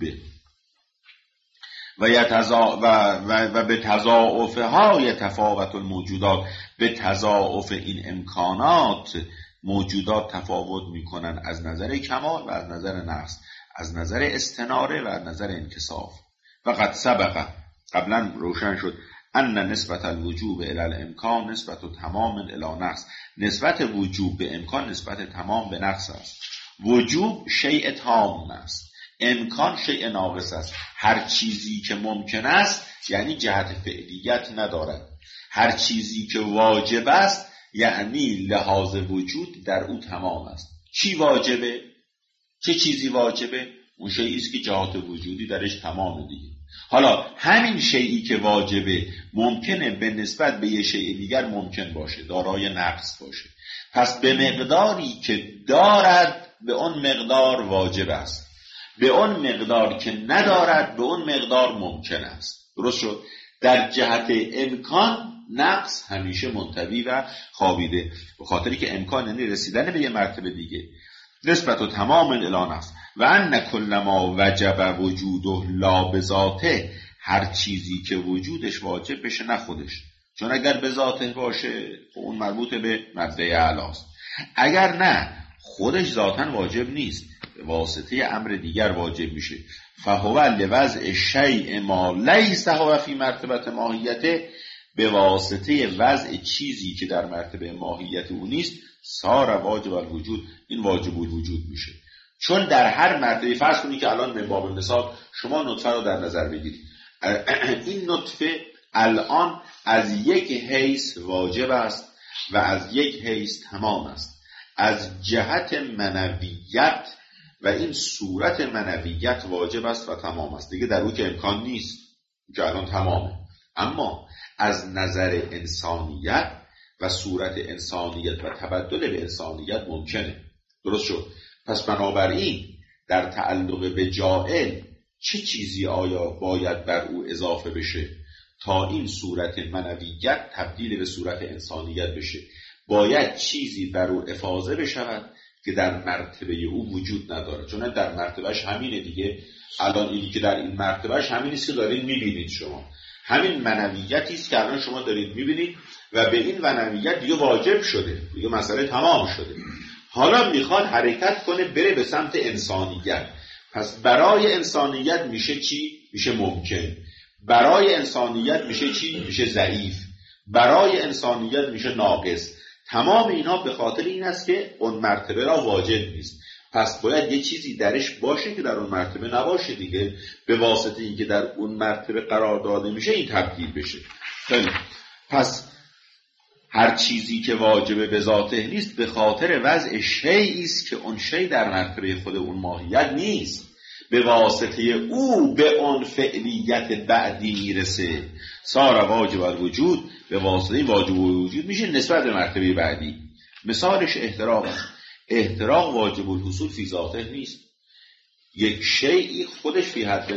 و, یتضا... و... و... و به تضاعف های تفاوت الموجودات، به تضاعف این امکانات موجودات تفاوت میکنن از نظر کمال و از نظر نقص، از نظر استناره و از نظر انکساف. و قد سبق، قبلا روشن شد، ان نسبت الوجوب الی الامکان نسبت تمام الی نقص، نسبت وجوب به امکان نسبت تمام به نقص است. وجوب شیء تام است، امکان شیء ناقص است. هر چیزی که ممکن است یعنی جهت فعلیت ندارد، هر چیزی که واجب است یعنی لحاظ وجود در او تمام است. چی واجبه؟ چه چیزی واجبه؟ اون شیئی است که جهات وجودی درش تمامه دیگه. حالا همین شیئی که واجبه ممکنه به نسبت به یه شیء دیگر ممکن باشه، دارای نقص باشه، پس به مقداری که دارد به اون مقدار واجب است، به اون مقدار که ندارد به اون مقدار ممکن است. درست شد؟ در جهت امکان نقص همیشه منطوی و خوابیده، به خاطری که امکان یعنی رسیدن به یه مرتبه دیگه. نسبت و تمام الی نقص و ان کل ما وجب وجوده لا بذاته، هر چیزی که وجودش واجب بشه نه خودش، چون اگر به ذاته باشه اون مربوط به مبدأ اعلاست. اگر نه خودش ذاتاً واجب نیست، به واسطه امر دیگر واجب میشه. فهو لوضع شیء ما لیس هو فی مرتبه ماهیته، به واسطه وضع چیزی که در مرتبه ماهیت او نیست، صار واجب الوجود، این واجب الوجود میشه. چون در هر مرتبه، فرض کنید که الان من باب مثال شما نطفه رو در نظر بگیرید، این نطفه الان از یک حیث واجب است و از یک حیث تمام است. از جهت منویت و این صورت منویت واجب است و تمام است، دیگه در او که امکان نیست که الان تمامه. اما از نظر انسانیت و صورت انسانیت و تبدل به انسانیت ممکنه. درست شد؟ پس بنابراین در تعلق به جاعل چه چیزی آیا باید بر او اضافه بشه تا این صورت منویت تبدیل به صورت انسانیت بشه؟ باید چیزی بر او افاضه بشود که در مرتبه او وجود نداره، چون در مرتبهش همینه دیگه. الان اینی که در این مرتبهش همینیست که دارید میبینید شما، همین منویتی است که الان شما دارید میبینید و به این منویت دیگه واجب شده، دیگه مسئله تمام شده. حالا میخواد حرکت کنه بره به سمت انسانیت. پس برای انسانیت میشه چی؟ میشه ممکن. برای انسانیت میشه چی؟ میشه ضعیف. برای انسانیت میشه ناقص. تمام اینا به خاطر این است که اون مرتبه را واجب نیست. پس باید یه چیزی درش باشه که در اون مرتبه نباشه دیگه. به واسطه این که در اون مرتبه قرار داده میشه این تبدیل بشه. خیلی. پس هر چیزی که واجب به ذاته نیست به خاطر وضع شیئی است که اون شی در مرتبه خود اون ماهیت نیست، به واسطه او به اون فعلیت بعدی میرسه. صار واجب الوجود، به واسطه واجب الوجود میشه نسبت به مرتبه بعدی. مثالش احتراق است. احتراق واجب الحصول فی ذاته نیست. یک شیئی خودش فی حد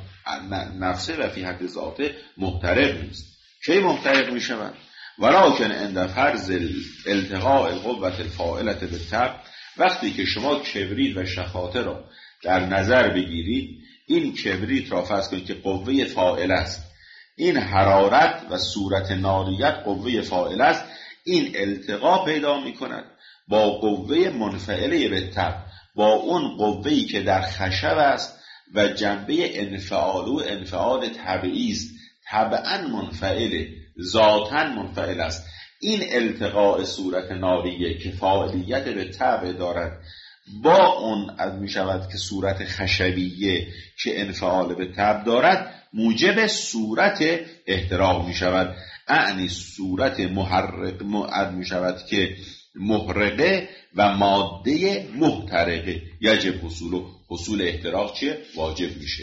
نفسه و فی حد ذاته محترق نیست. کی محترق میشود؟ ولکن عند فرض التقاء القوة الفاعلة بالطبع، وقتی که شما کبریت و شخاطه را در نظر بگیرید، این کبریت را فرض کنید که قوه فاعل است، این حرارت و صورت ناریت قوه فاعل است، این التقا پیدا می کند با قوه منفعله بالطبع، با اون قوه‌ای که در خشب است و جنبه انفعال و انفعال طبعی است، طبعا منفعله، ذاتاً منفعل است. این التقاء صورت ناریه که فاعلیت به طبع دارد با اون از می شود که صورت خشبیه که انفعال به طبع دارد موجب صورت احتراق می شود. اعنی صورت محرق معد می شود که محرقه و ماده محترقه. یجب حصول حصول احتراق چیه؟ واجب میشه.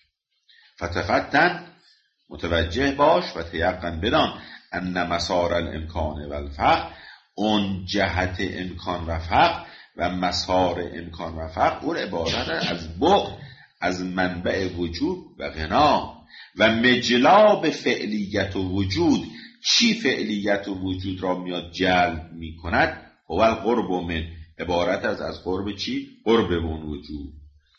فتفتن، متوجه باش و تیقن بدان ان مسار الامکان و الفقر، اون جهت امکان و فقر و مسار امکان و فقر اون عبارت از بعد از منبع وجود و غنا و مجلاب فعلیت و وجود. چی فعلیت و وجود را میاد جلب می کند؟ هو القرب من، عبارت از از قرب چی؟ قرب اون وجود.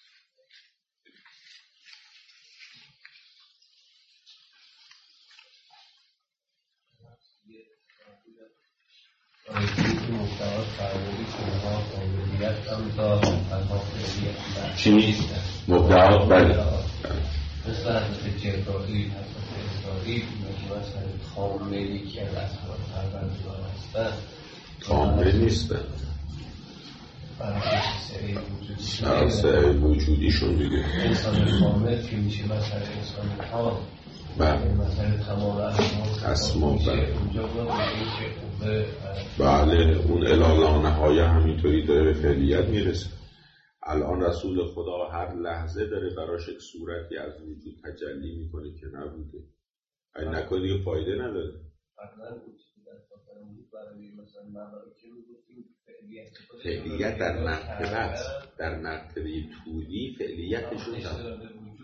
چی نیست؟ مبدعات بله مثل حضرت جبرائیل، حضرت اسرائیل، مثل خاملی که از اسباب پروردگار هستن کامل نیستن، سعی وجودیشون دیگه. انسان کامل که میشه مثلا انسان تمام، مثلا تمام اسما بله، اون الالانه های همینطوری داره به فعلیت میرسه. الان رسول خدا هر لحظه داره براش یک صورتی از وجود تجلی میکنه که نبوده. اگه نکنه دیگه فایده نداره. فعلیت در مرتبه در مرتبه طولی فعلیتشون داره.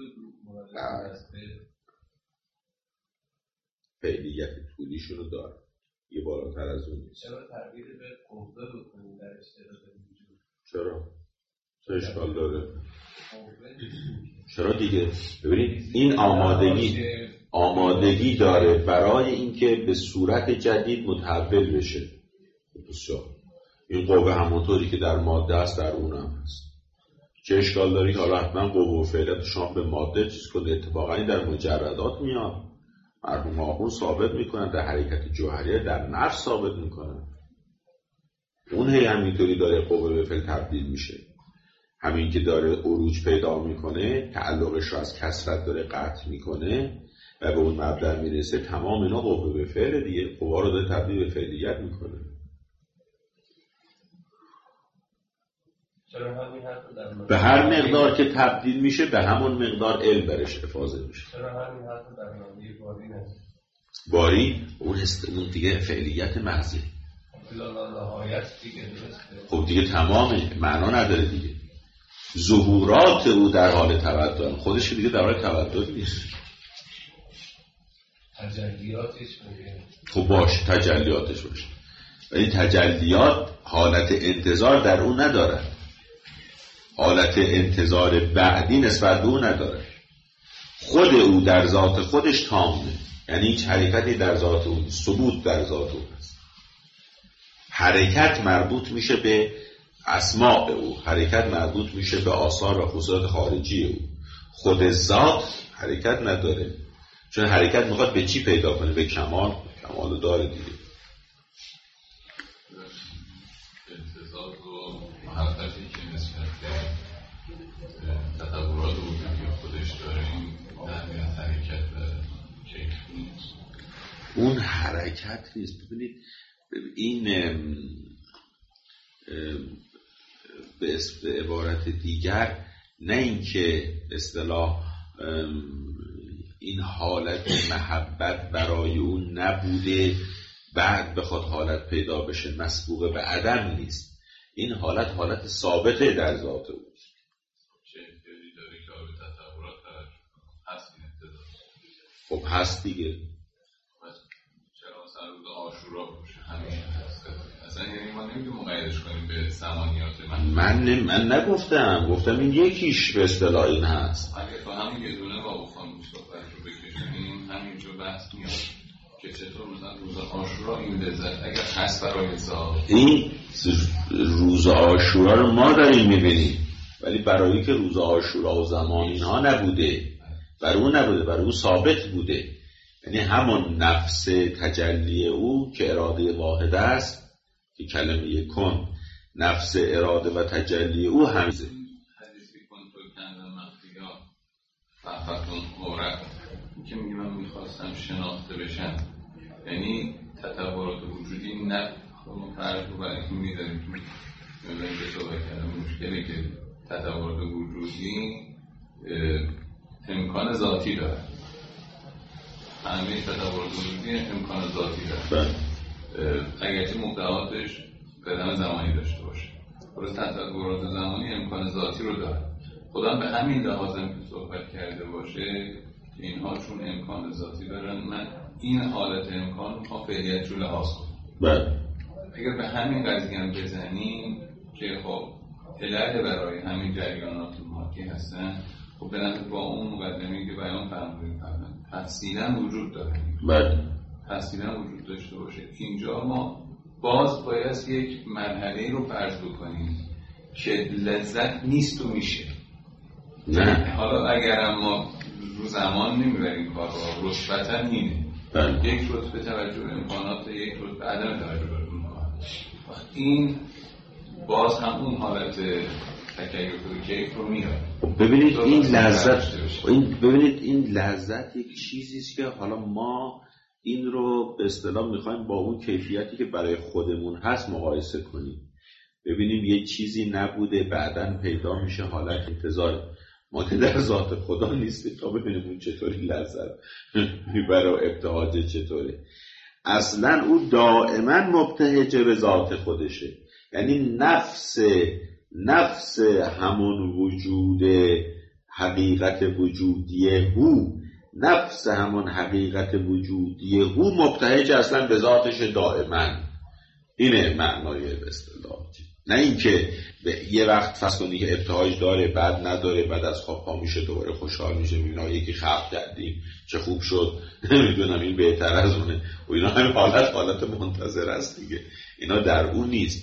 فعلیت طولیشون رو داره، یه بالاتر از اون نیست. چرا تعبیر به قوه بکنیم در اشتراک وجود؟ چرا؟ چه اشکال داره؟ چرا دیگه؟ ببینید این آمادگی آمادگی داره برای اینکه به صورت جدید متحول بشه. بسیار این قوه همونطوری که در ماده است در اونم هست. چه اشکال داری که حالا حتما قوه و فعلیت شما به ماده چیز کنه؟ اتفاقا این در مجردات میاد، مرحوم آخوند ثابت میکنن، در حرکت جوهریه در نفس ثابت میکنن. اون هی همینطوری داره قوه به فعل تبدیل میشه. همین که داره عروج پیدا میکنه، تعلقش رو از کثرت داره قطع میکنه و به اون مبدأ میرسه، تمام اینا قوه به فعل دیگه، قوه رو داره تبدیل به فعلیت میکنه. به هر مقدار که تبدیل میشه به همون مقدار علم برش افاضه میشه. چرا همین حرف در معنی باری نیست؟ باری اون است، اون دیگه فعلیت محضه. خب دیگه تمامه، معنا نداره دیگه. ظهورات او در حال تبدل، خودش دیگه در حال تبدل نیست. تجلیاتش میگه. خب باش، تجلیاتش باشه. این تجلیات حالت انتظار در اون نداره، حالت انتظار بعدی نسبت به اون نداره. خود او در ذات خودش تامه، یعنی هیچ حرکتی در ذات او، ثبوت در ذات او هست. حرکت مربوط میشه به اسماء او، حرکت مربوط میشه به آثار و خصوصیات خارجی او. خود ذات حرکت نداره، چون حرکت میخواد به چی پیدا کنه؟ به کمال. کمال داره دیگه. انتظار و محبتی که نسبت به تطورات وجودی خودش داره، این نحویت حرکت و کیف نیست. اون حرکت نیست. ببینید این به عبارت دیگر، نه اینکه اصطلاح این حالت محبت برای اون نبوده بعد بخواد حالت پیدا بشه، مسبوق به عدم نیست. این حالت حالت ثابته در ذات او. چه احتیاجی داره که به تطورات هست این انتظار؟ خب هست دیگه. چرا مثلا روز عاشورا باشه همین هست؟ اصلا یعنی ما نمیگه مقیدش کنیم به زمانیات من. من من نگفتم، گفتم این یکیش به اصطلاح این هست. اگه تو همین یه دونه با بخوام صحبت رو بکشیم همینجا بحث میاد که چطور مثلا روز عاشورا این لذت اگر هست برای ذات، این روز عاشورا رو ما داریم میبینیم، ولی برای که روز عاشورا و زمان اینها نبوده، برای اون نبوده، برای اون ثابت بوده. یعنی همون نفس تجلی او که اراده واحد است، که کلمه کن نفس اراده و تجلی او همیزه. حدیثی کن تو کندن مخفیا فهفتون عورت که میگه من میخواستم شناخته بشم، یعنی تطورات وجودی نه فرق رو برای این میداریم که میداریم که صحبت کردم مشکلی که تطورات وجودی امکان ذاتی داره، همه تطورات وجودی امکان ذاتی داره اگرچه مبدعاتش قدم زمانی داشته باشه. درست تطورات زمانی امکان ذاتی رو داره. خدا به همین لحاظم که صحبت کرده باشه که اینها چون امکان ذاتی دارن، من این حالت امکان میخوام فعلیت رو لحاظ کنم. اگر به همین قضیه هم بزنیم که خب علت برای همین جریانات ماکی هستن، خب به نظر با اون مقدمه‌ای که بیان فرمودیم تفصیلا وجود داره. بله. تفصیلا وجود داشته باشه. اینجا ما باز باید یک مرحله رو فرض بکنیم که لذت نیست و میشه. نه. حالا اگر ما رو زمان نمیبریم کار رو، رتبتا اینه. بله. یک رتبه توجه به امکانات، یک رتبه عدم توجه به امکانات. این باز هم اون حالت تکیف و کیف رو میاره. ببینید این لذت، این ببینید این لذت یک چیزی است که حالا ما این رو به اصطلاح میخوایم با اون کیفیتی که برای خودمون هست مقایسه کنیم. ببینیم یه چیزی نبوده بعداً پیدا میشه حالت انتظار. ما که در ذات خدا نیستیم تا ببینیم اون چطوری لذت میبره و ابتهاج چطوره. اصلا او دائما مبتهج به ذات خودشه، یعنی نفس نفس همون وجود حقیقت وجودی هو، نفس همون حقیقت وجودی هو مبتهج اصلا به ذاتش دائما. اینه معنای به اصطلاح. نه اینکه یه وقت فرض کنی که ابتهاج داره بعد نداره، بعد از خواب پا میشه دوباره خوشحال میشه میبینه یکی خلق کردیم چه خوب شد نمیدونم این بهتر از اونه و اینا همین حالت حالت منتظر است دیگه. اینا در اون نیست.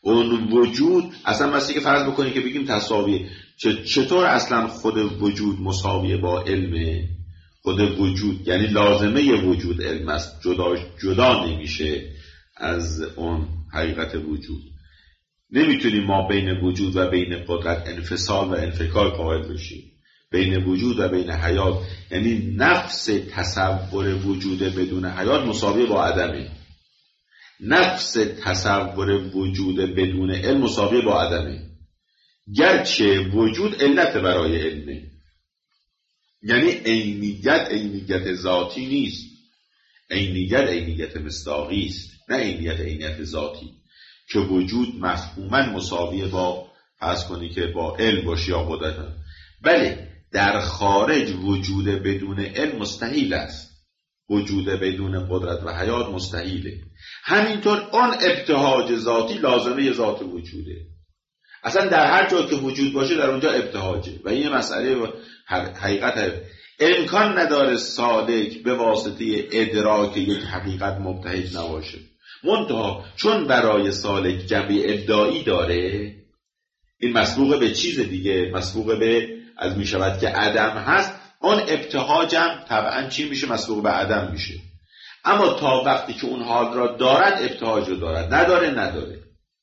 اون وجود اصلا مثل که فرض بکنی که بگیم تساویه، چطور اصلا خود وجود مساویه با علمه؟ خود وجود یعنی لازمه وجود علم است، جدا جدا نمیشه از اون حقیقت وجود. نمیتونیم ما بین وجود و بین قدرت انفصال و انفکاک قائل بشیم، بین وجود و بین حیات، یعنی نفس تصور وجود بدون حیات مساوی با عدمه، نفس تصور وجود بدون علم مساوی با عدمه، گرچه وجود علت برای علمه. یعنی عینیت عینیت ذاتی نیست، عینیت عینیت مصداقی است، نه عینیت عینیت ذاتی که وجود مفهوما مساوی با فرض کنی که با علم باشه یا قدرت. بله در خارج وجود بدون علم مستحیل است، وجود بدون قدرت و حیات مستحیله. همینطور آن ابتهاج ذاتی لازمه ذات وجوده. اصلا در هر جا که وجود باشه در اونجا ابتهاجه و این مسئله حقیقت امکان نداره سالک به واسطه ادراک یک حقیقت مبتهج نباشه. منتها چون برای سالک جنبه ابداعی داره، این مسبوق به چیز دیگه، مسبوق به از می شود که عدم هست، آن ابتهاجم طبعا چی میشه؟ مسبوق به عدم میشه. اما تا وقتی که اون حال را دارد ابتهاج رو دارد، نداره نداره.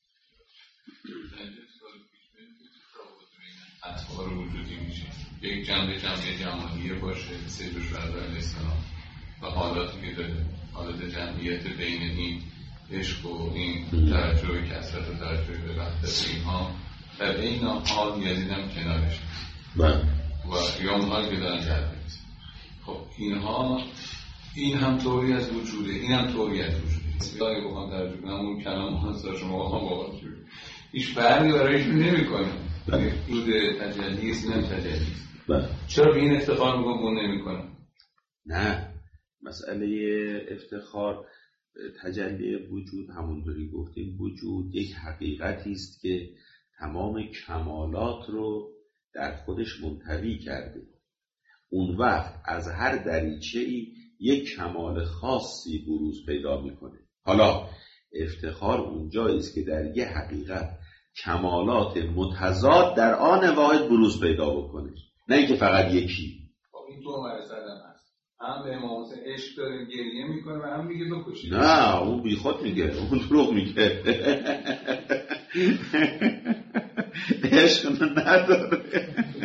اطوار وجودی میشه یک جنبه جنبه جمالیه باشه، سید شهداء علیه السلام و حالاتی که داره، حالات جمعیت بین این عشق و این توجه به کثرت و توجه به وحدت اینها، در این حال یزید هم کنارش و یا اونها که دارن در بیت. خب اینها این هم طوری از وجوده، این هم طوری از وجوده. بسیاری بخوام ترجمه کنم اون کلام محضر شما با هم باقا شده هیچ فرقی برایشون نمی کنم. وجود تجلی است، نه تجلی است. چرا به این افتخار میگم اون نمی کنم؟ نه، مسئله افتخار تجلی وجود همونطوری گفتیم، وجود یک حقیقتی است که تمام کمالات رو در خودش منطوی کرده. اون وقت از هر دریچه‌ای یک کمال خاصی بروز پیدا میکنه. حالا افتخار اونجایی است که در یک حقیقت کمالات متضاد در آن واحد بروز پیدا بکنه، نه اینکه فقط یکی. خب این تو مرسل هم هست، هم به امام حسین عشق داره گریه میکنه و هم میگه بکشید. نه اون بی خود میگه، اون دروغ میگه. عشق نداره.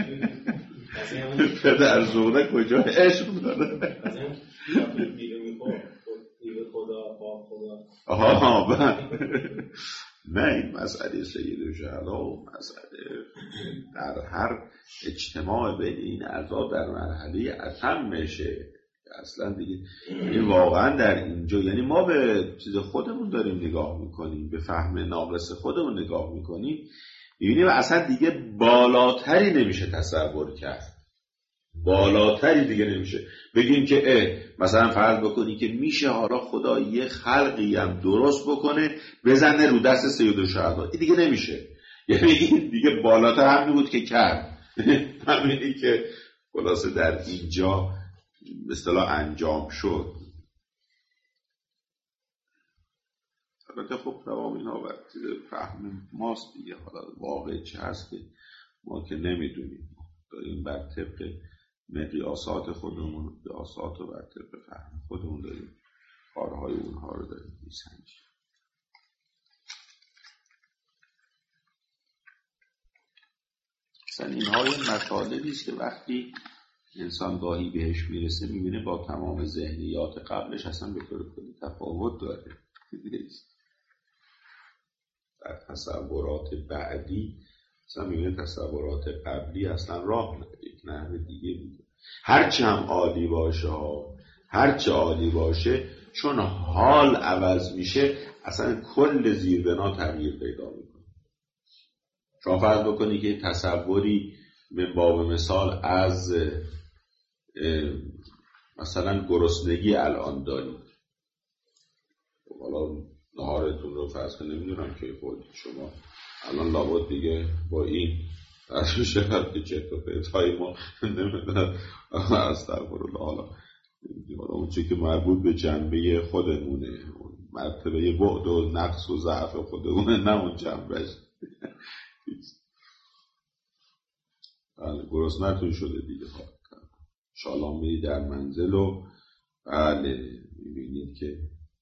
پدر زوده کجا عشق داره؟ آها نه، این مسئله سید شهدا و مسئله در هر اجتماع بین این اعضا در مرحله اتم میشه اصلا دیگه. این واقعا در اینجا یعنی ما به چیز خودمون داریم نگاه میکنیم، به فهم ناقص خودمون نگاه میکنیم، میبینیم اصلا دیگه بالاتری نمیشه تصور کرد، بالاتری دیگه نمیشه بگیم که اه مثلا فرض بکنی که میشه حالا خدا یه خلقی هم درست بکنه بزنه رو دست سیدالشهدا، این دیگه نمیشه. یعنی این دیگه بالاتر همین بود که کرد. همینی که خلاصه در اینجا به اصطلاح انجام شد. البته خب تمام اینا وقت فهم ماست دیگه، حالا واقع چه هست که ما که نمیدونیم، داریم بر طبق مقیاسات خودمون، قیاسات و بر طبق فهم خودمون داریم کارهای اونها رو داریم میسنجیم. مثلا اینها یه مطالبی است که وقتی انسان گاهی بهش میرسه میبینه با تمام ذهنیات قبلش اصلا به طور کلی تفاوت داره. در تصورات بعدی اصلا میبینه تصورات قبلی اصلا راه نداره، یک نحو دیگه میده. هرچه هم عالی باشه هرچه عالی باشه چون حال عوض میشه اصلا کل زیربنا تغییر پیدا میکنه. شما فرض بکنی که تصوری من باب مثال از مثلا گرسنگی الان دارید، حالا نهارتون رو فرض کنید، نمیدونم که خود شما الان لابد دیگه با این فرض شد که چه تو پیتای ما نمیدونم از در برو حالا اون چه که مربوط به جنبه خودمونه، مرتبه بعد و نقص و ضعف خودمونه، نه اون جنبش. بله گرسنه‌تون شده دیگه، شالا میری در منزل و بله میبینید که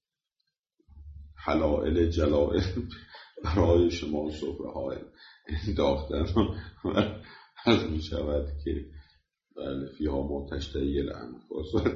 حلائل جلائل برای شما سفره های انداختن و از می شود که بله فیها ما تشتهی الانفس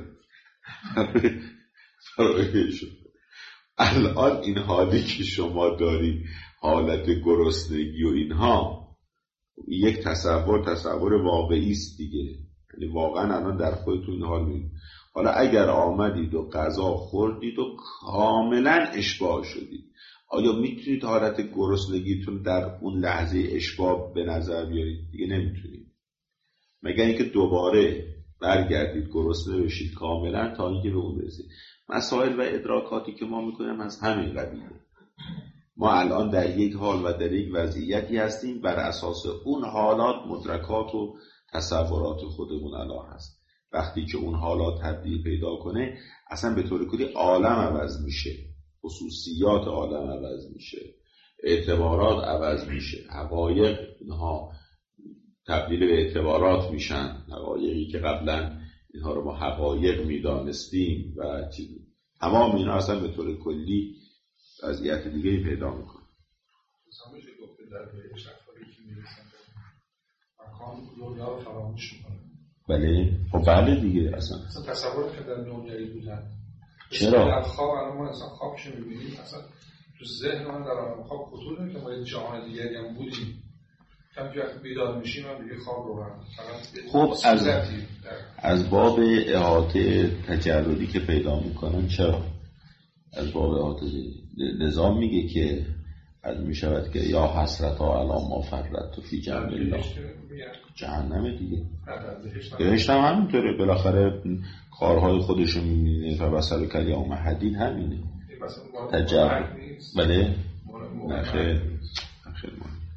برای شما. الان این حالی که شما داری حالت گرسنگی و اینها، یک تصور تصور واقعی است دیگه، یعنی واقعا الان در خودتون این حال می‌بینید. حالا اگر آمدید و غذا خوردید و کاملا اشباع شدید، آیا میتونید حالت گرسنگیتون در اون لحظه اشباع به نظر بیارید؟ دیگه نمیتونید، مگر اینکه دوباره برگردید گرسنه بشید کاملا تا اینکه به اون برسید. مسائل و ادراکاتی که ما میکنیم از همین قبیله. ما الان در یک حال و در یک وضعیتی هستیم، بر اساس اون حالات مدرکات و تصورات خودمون الان هست. وقتی که اون حالات تبدیل پیدا کنه، اصلا به طور کلی عالم عوض میشه، خصوصیات عالم عوض میشه، اعتبارات عوض میشه، حقایق اینها تبدیل به اعتبارات میشن، حقایقی که قبلا اینها رو ما حقایق میدانستیم و چیزی، تمام اینا اصلا به طور کلی وضعیت دیگه پیدا میکنه. مثلا میشه گفت در بهش افرادی که میرسن مکان دنیا رو فراموش میکنه. بله خب بله دیگه اصلا اصلا تصور که در دنیایی بودن. چرا؟ در خواب الان ما اصلا خوابش میبینیم، اصلا تو ذهن من در عالم خواب خطور نمیکنه که ما یه جهان دیگری هم بودیم. کم که وقتی بیدار میشیم هم دیگه خواب رو هم خب از از باب احاطه تجردی که پیدا میکنن. چرا؟ از باب احاطه نظام میگه که از میشود که یا حسرت ها علی ما فرطت فی جنب الله، جهنم دیگه. بهشت هم همینطوره، بالاخره کارهای خودشو میبینه و بسر کلیام حدید همینه تجرد. بله نخیر نخیر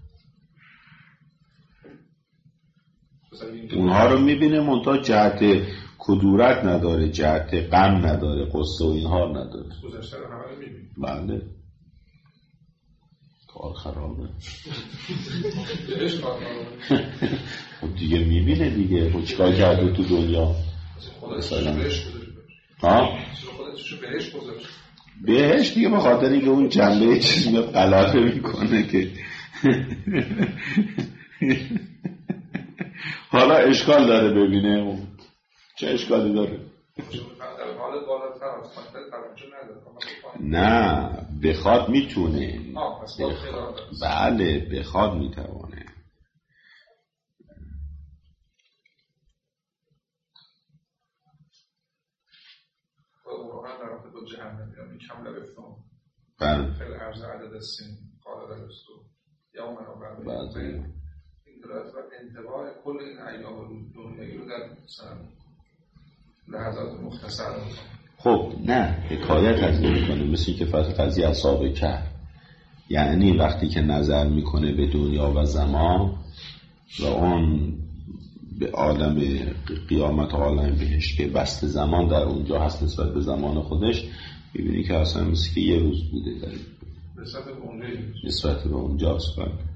اونها رو میبینه، منتها جهت کدورت نداره، جهت غم نداره، قصه و اینها نداره. گذشته رو همه رو میبینه. بله کار خرابه. خب دیگه میبینه دیگه، خب چیکار کرده تو دنیا؟ مثلا ها؟ خودشو بهش گذاشت. بهش دیگه به خاطر اینکه اون جنبه چیزی میاد غلطه میکنه که حالا اشکال داره ببینه. چه اشکالی داره؟ نه بخواد میتونه. بخواد. بله بخواد میتوانه. بله خیلی عرض عدد سین قال درستو یا من رو بعد این دلالت بر انتباه کل این ایام دنیایی رو در مثلا لحظات مختصر. خب نه حکایت از این میکنه، مثل که فتح قضیه اصحاب کهف، یعنی وقتی که نظر میکنه به دنیا و زمان و اون به عالم قیامت و عالم بهشت که بسته زمان در اونجا هست نسبت به زمان خودش، ببینی که اصلا مثل که یه روز بوده داره نسبت به اونجاست.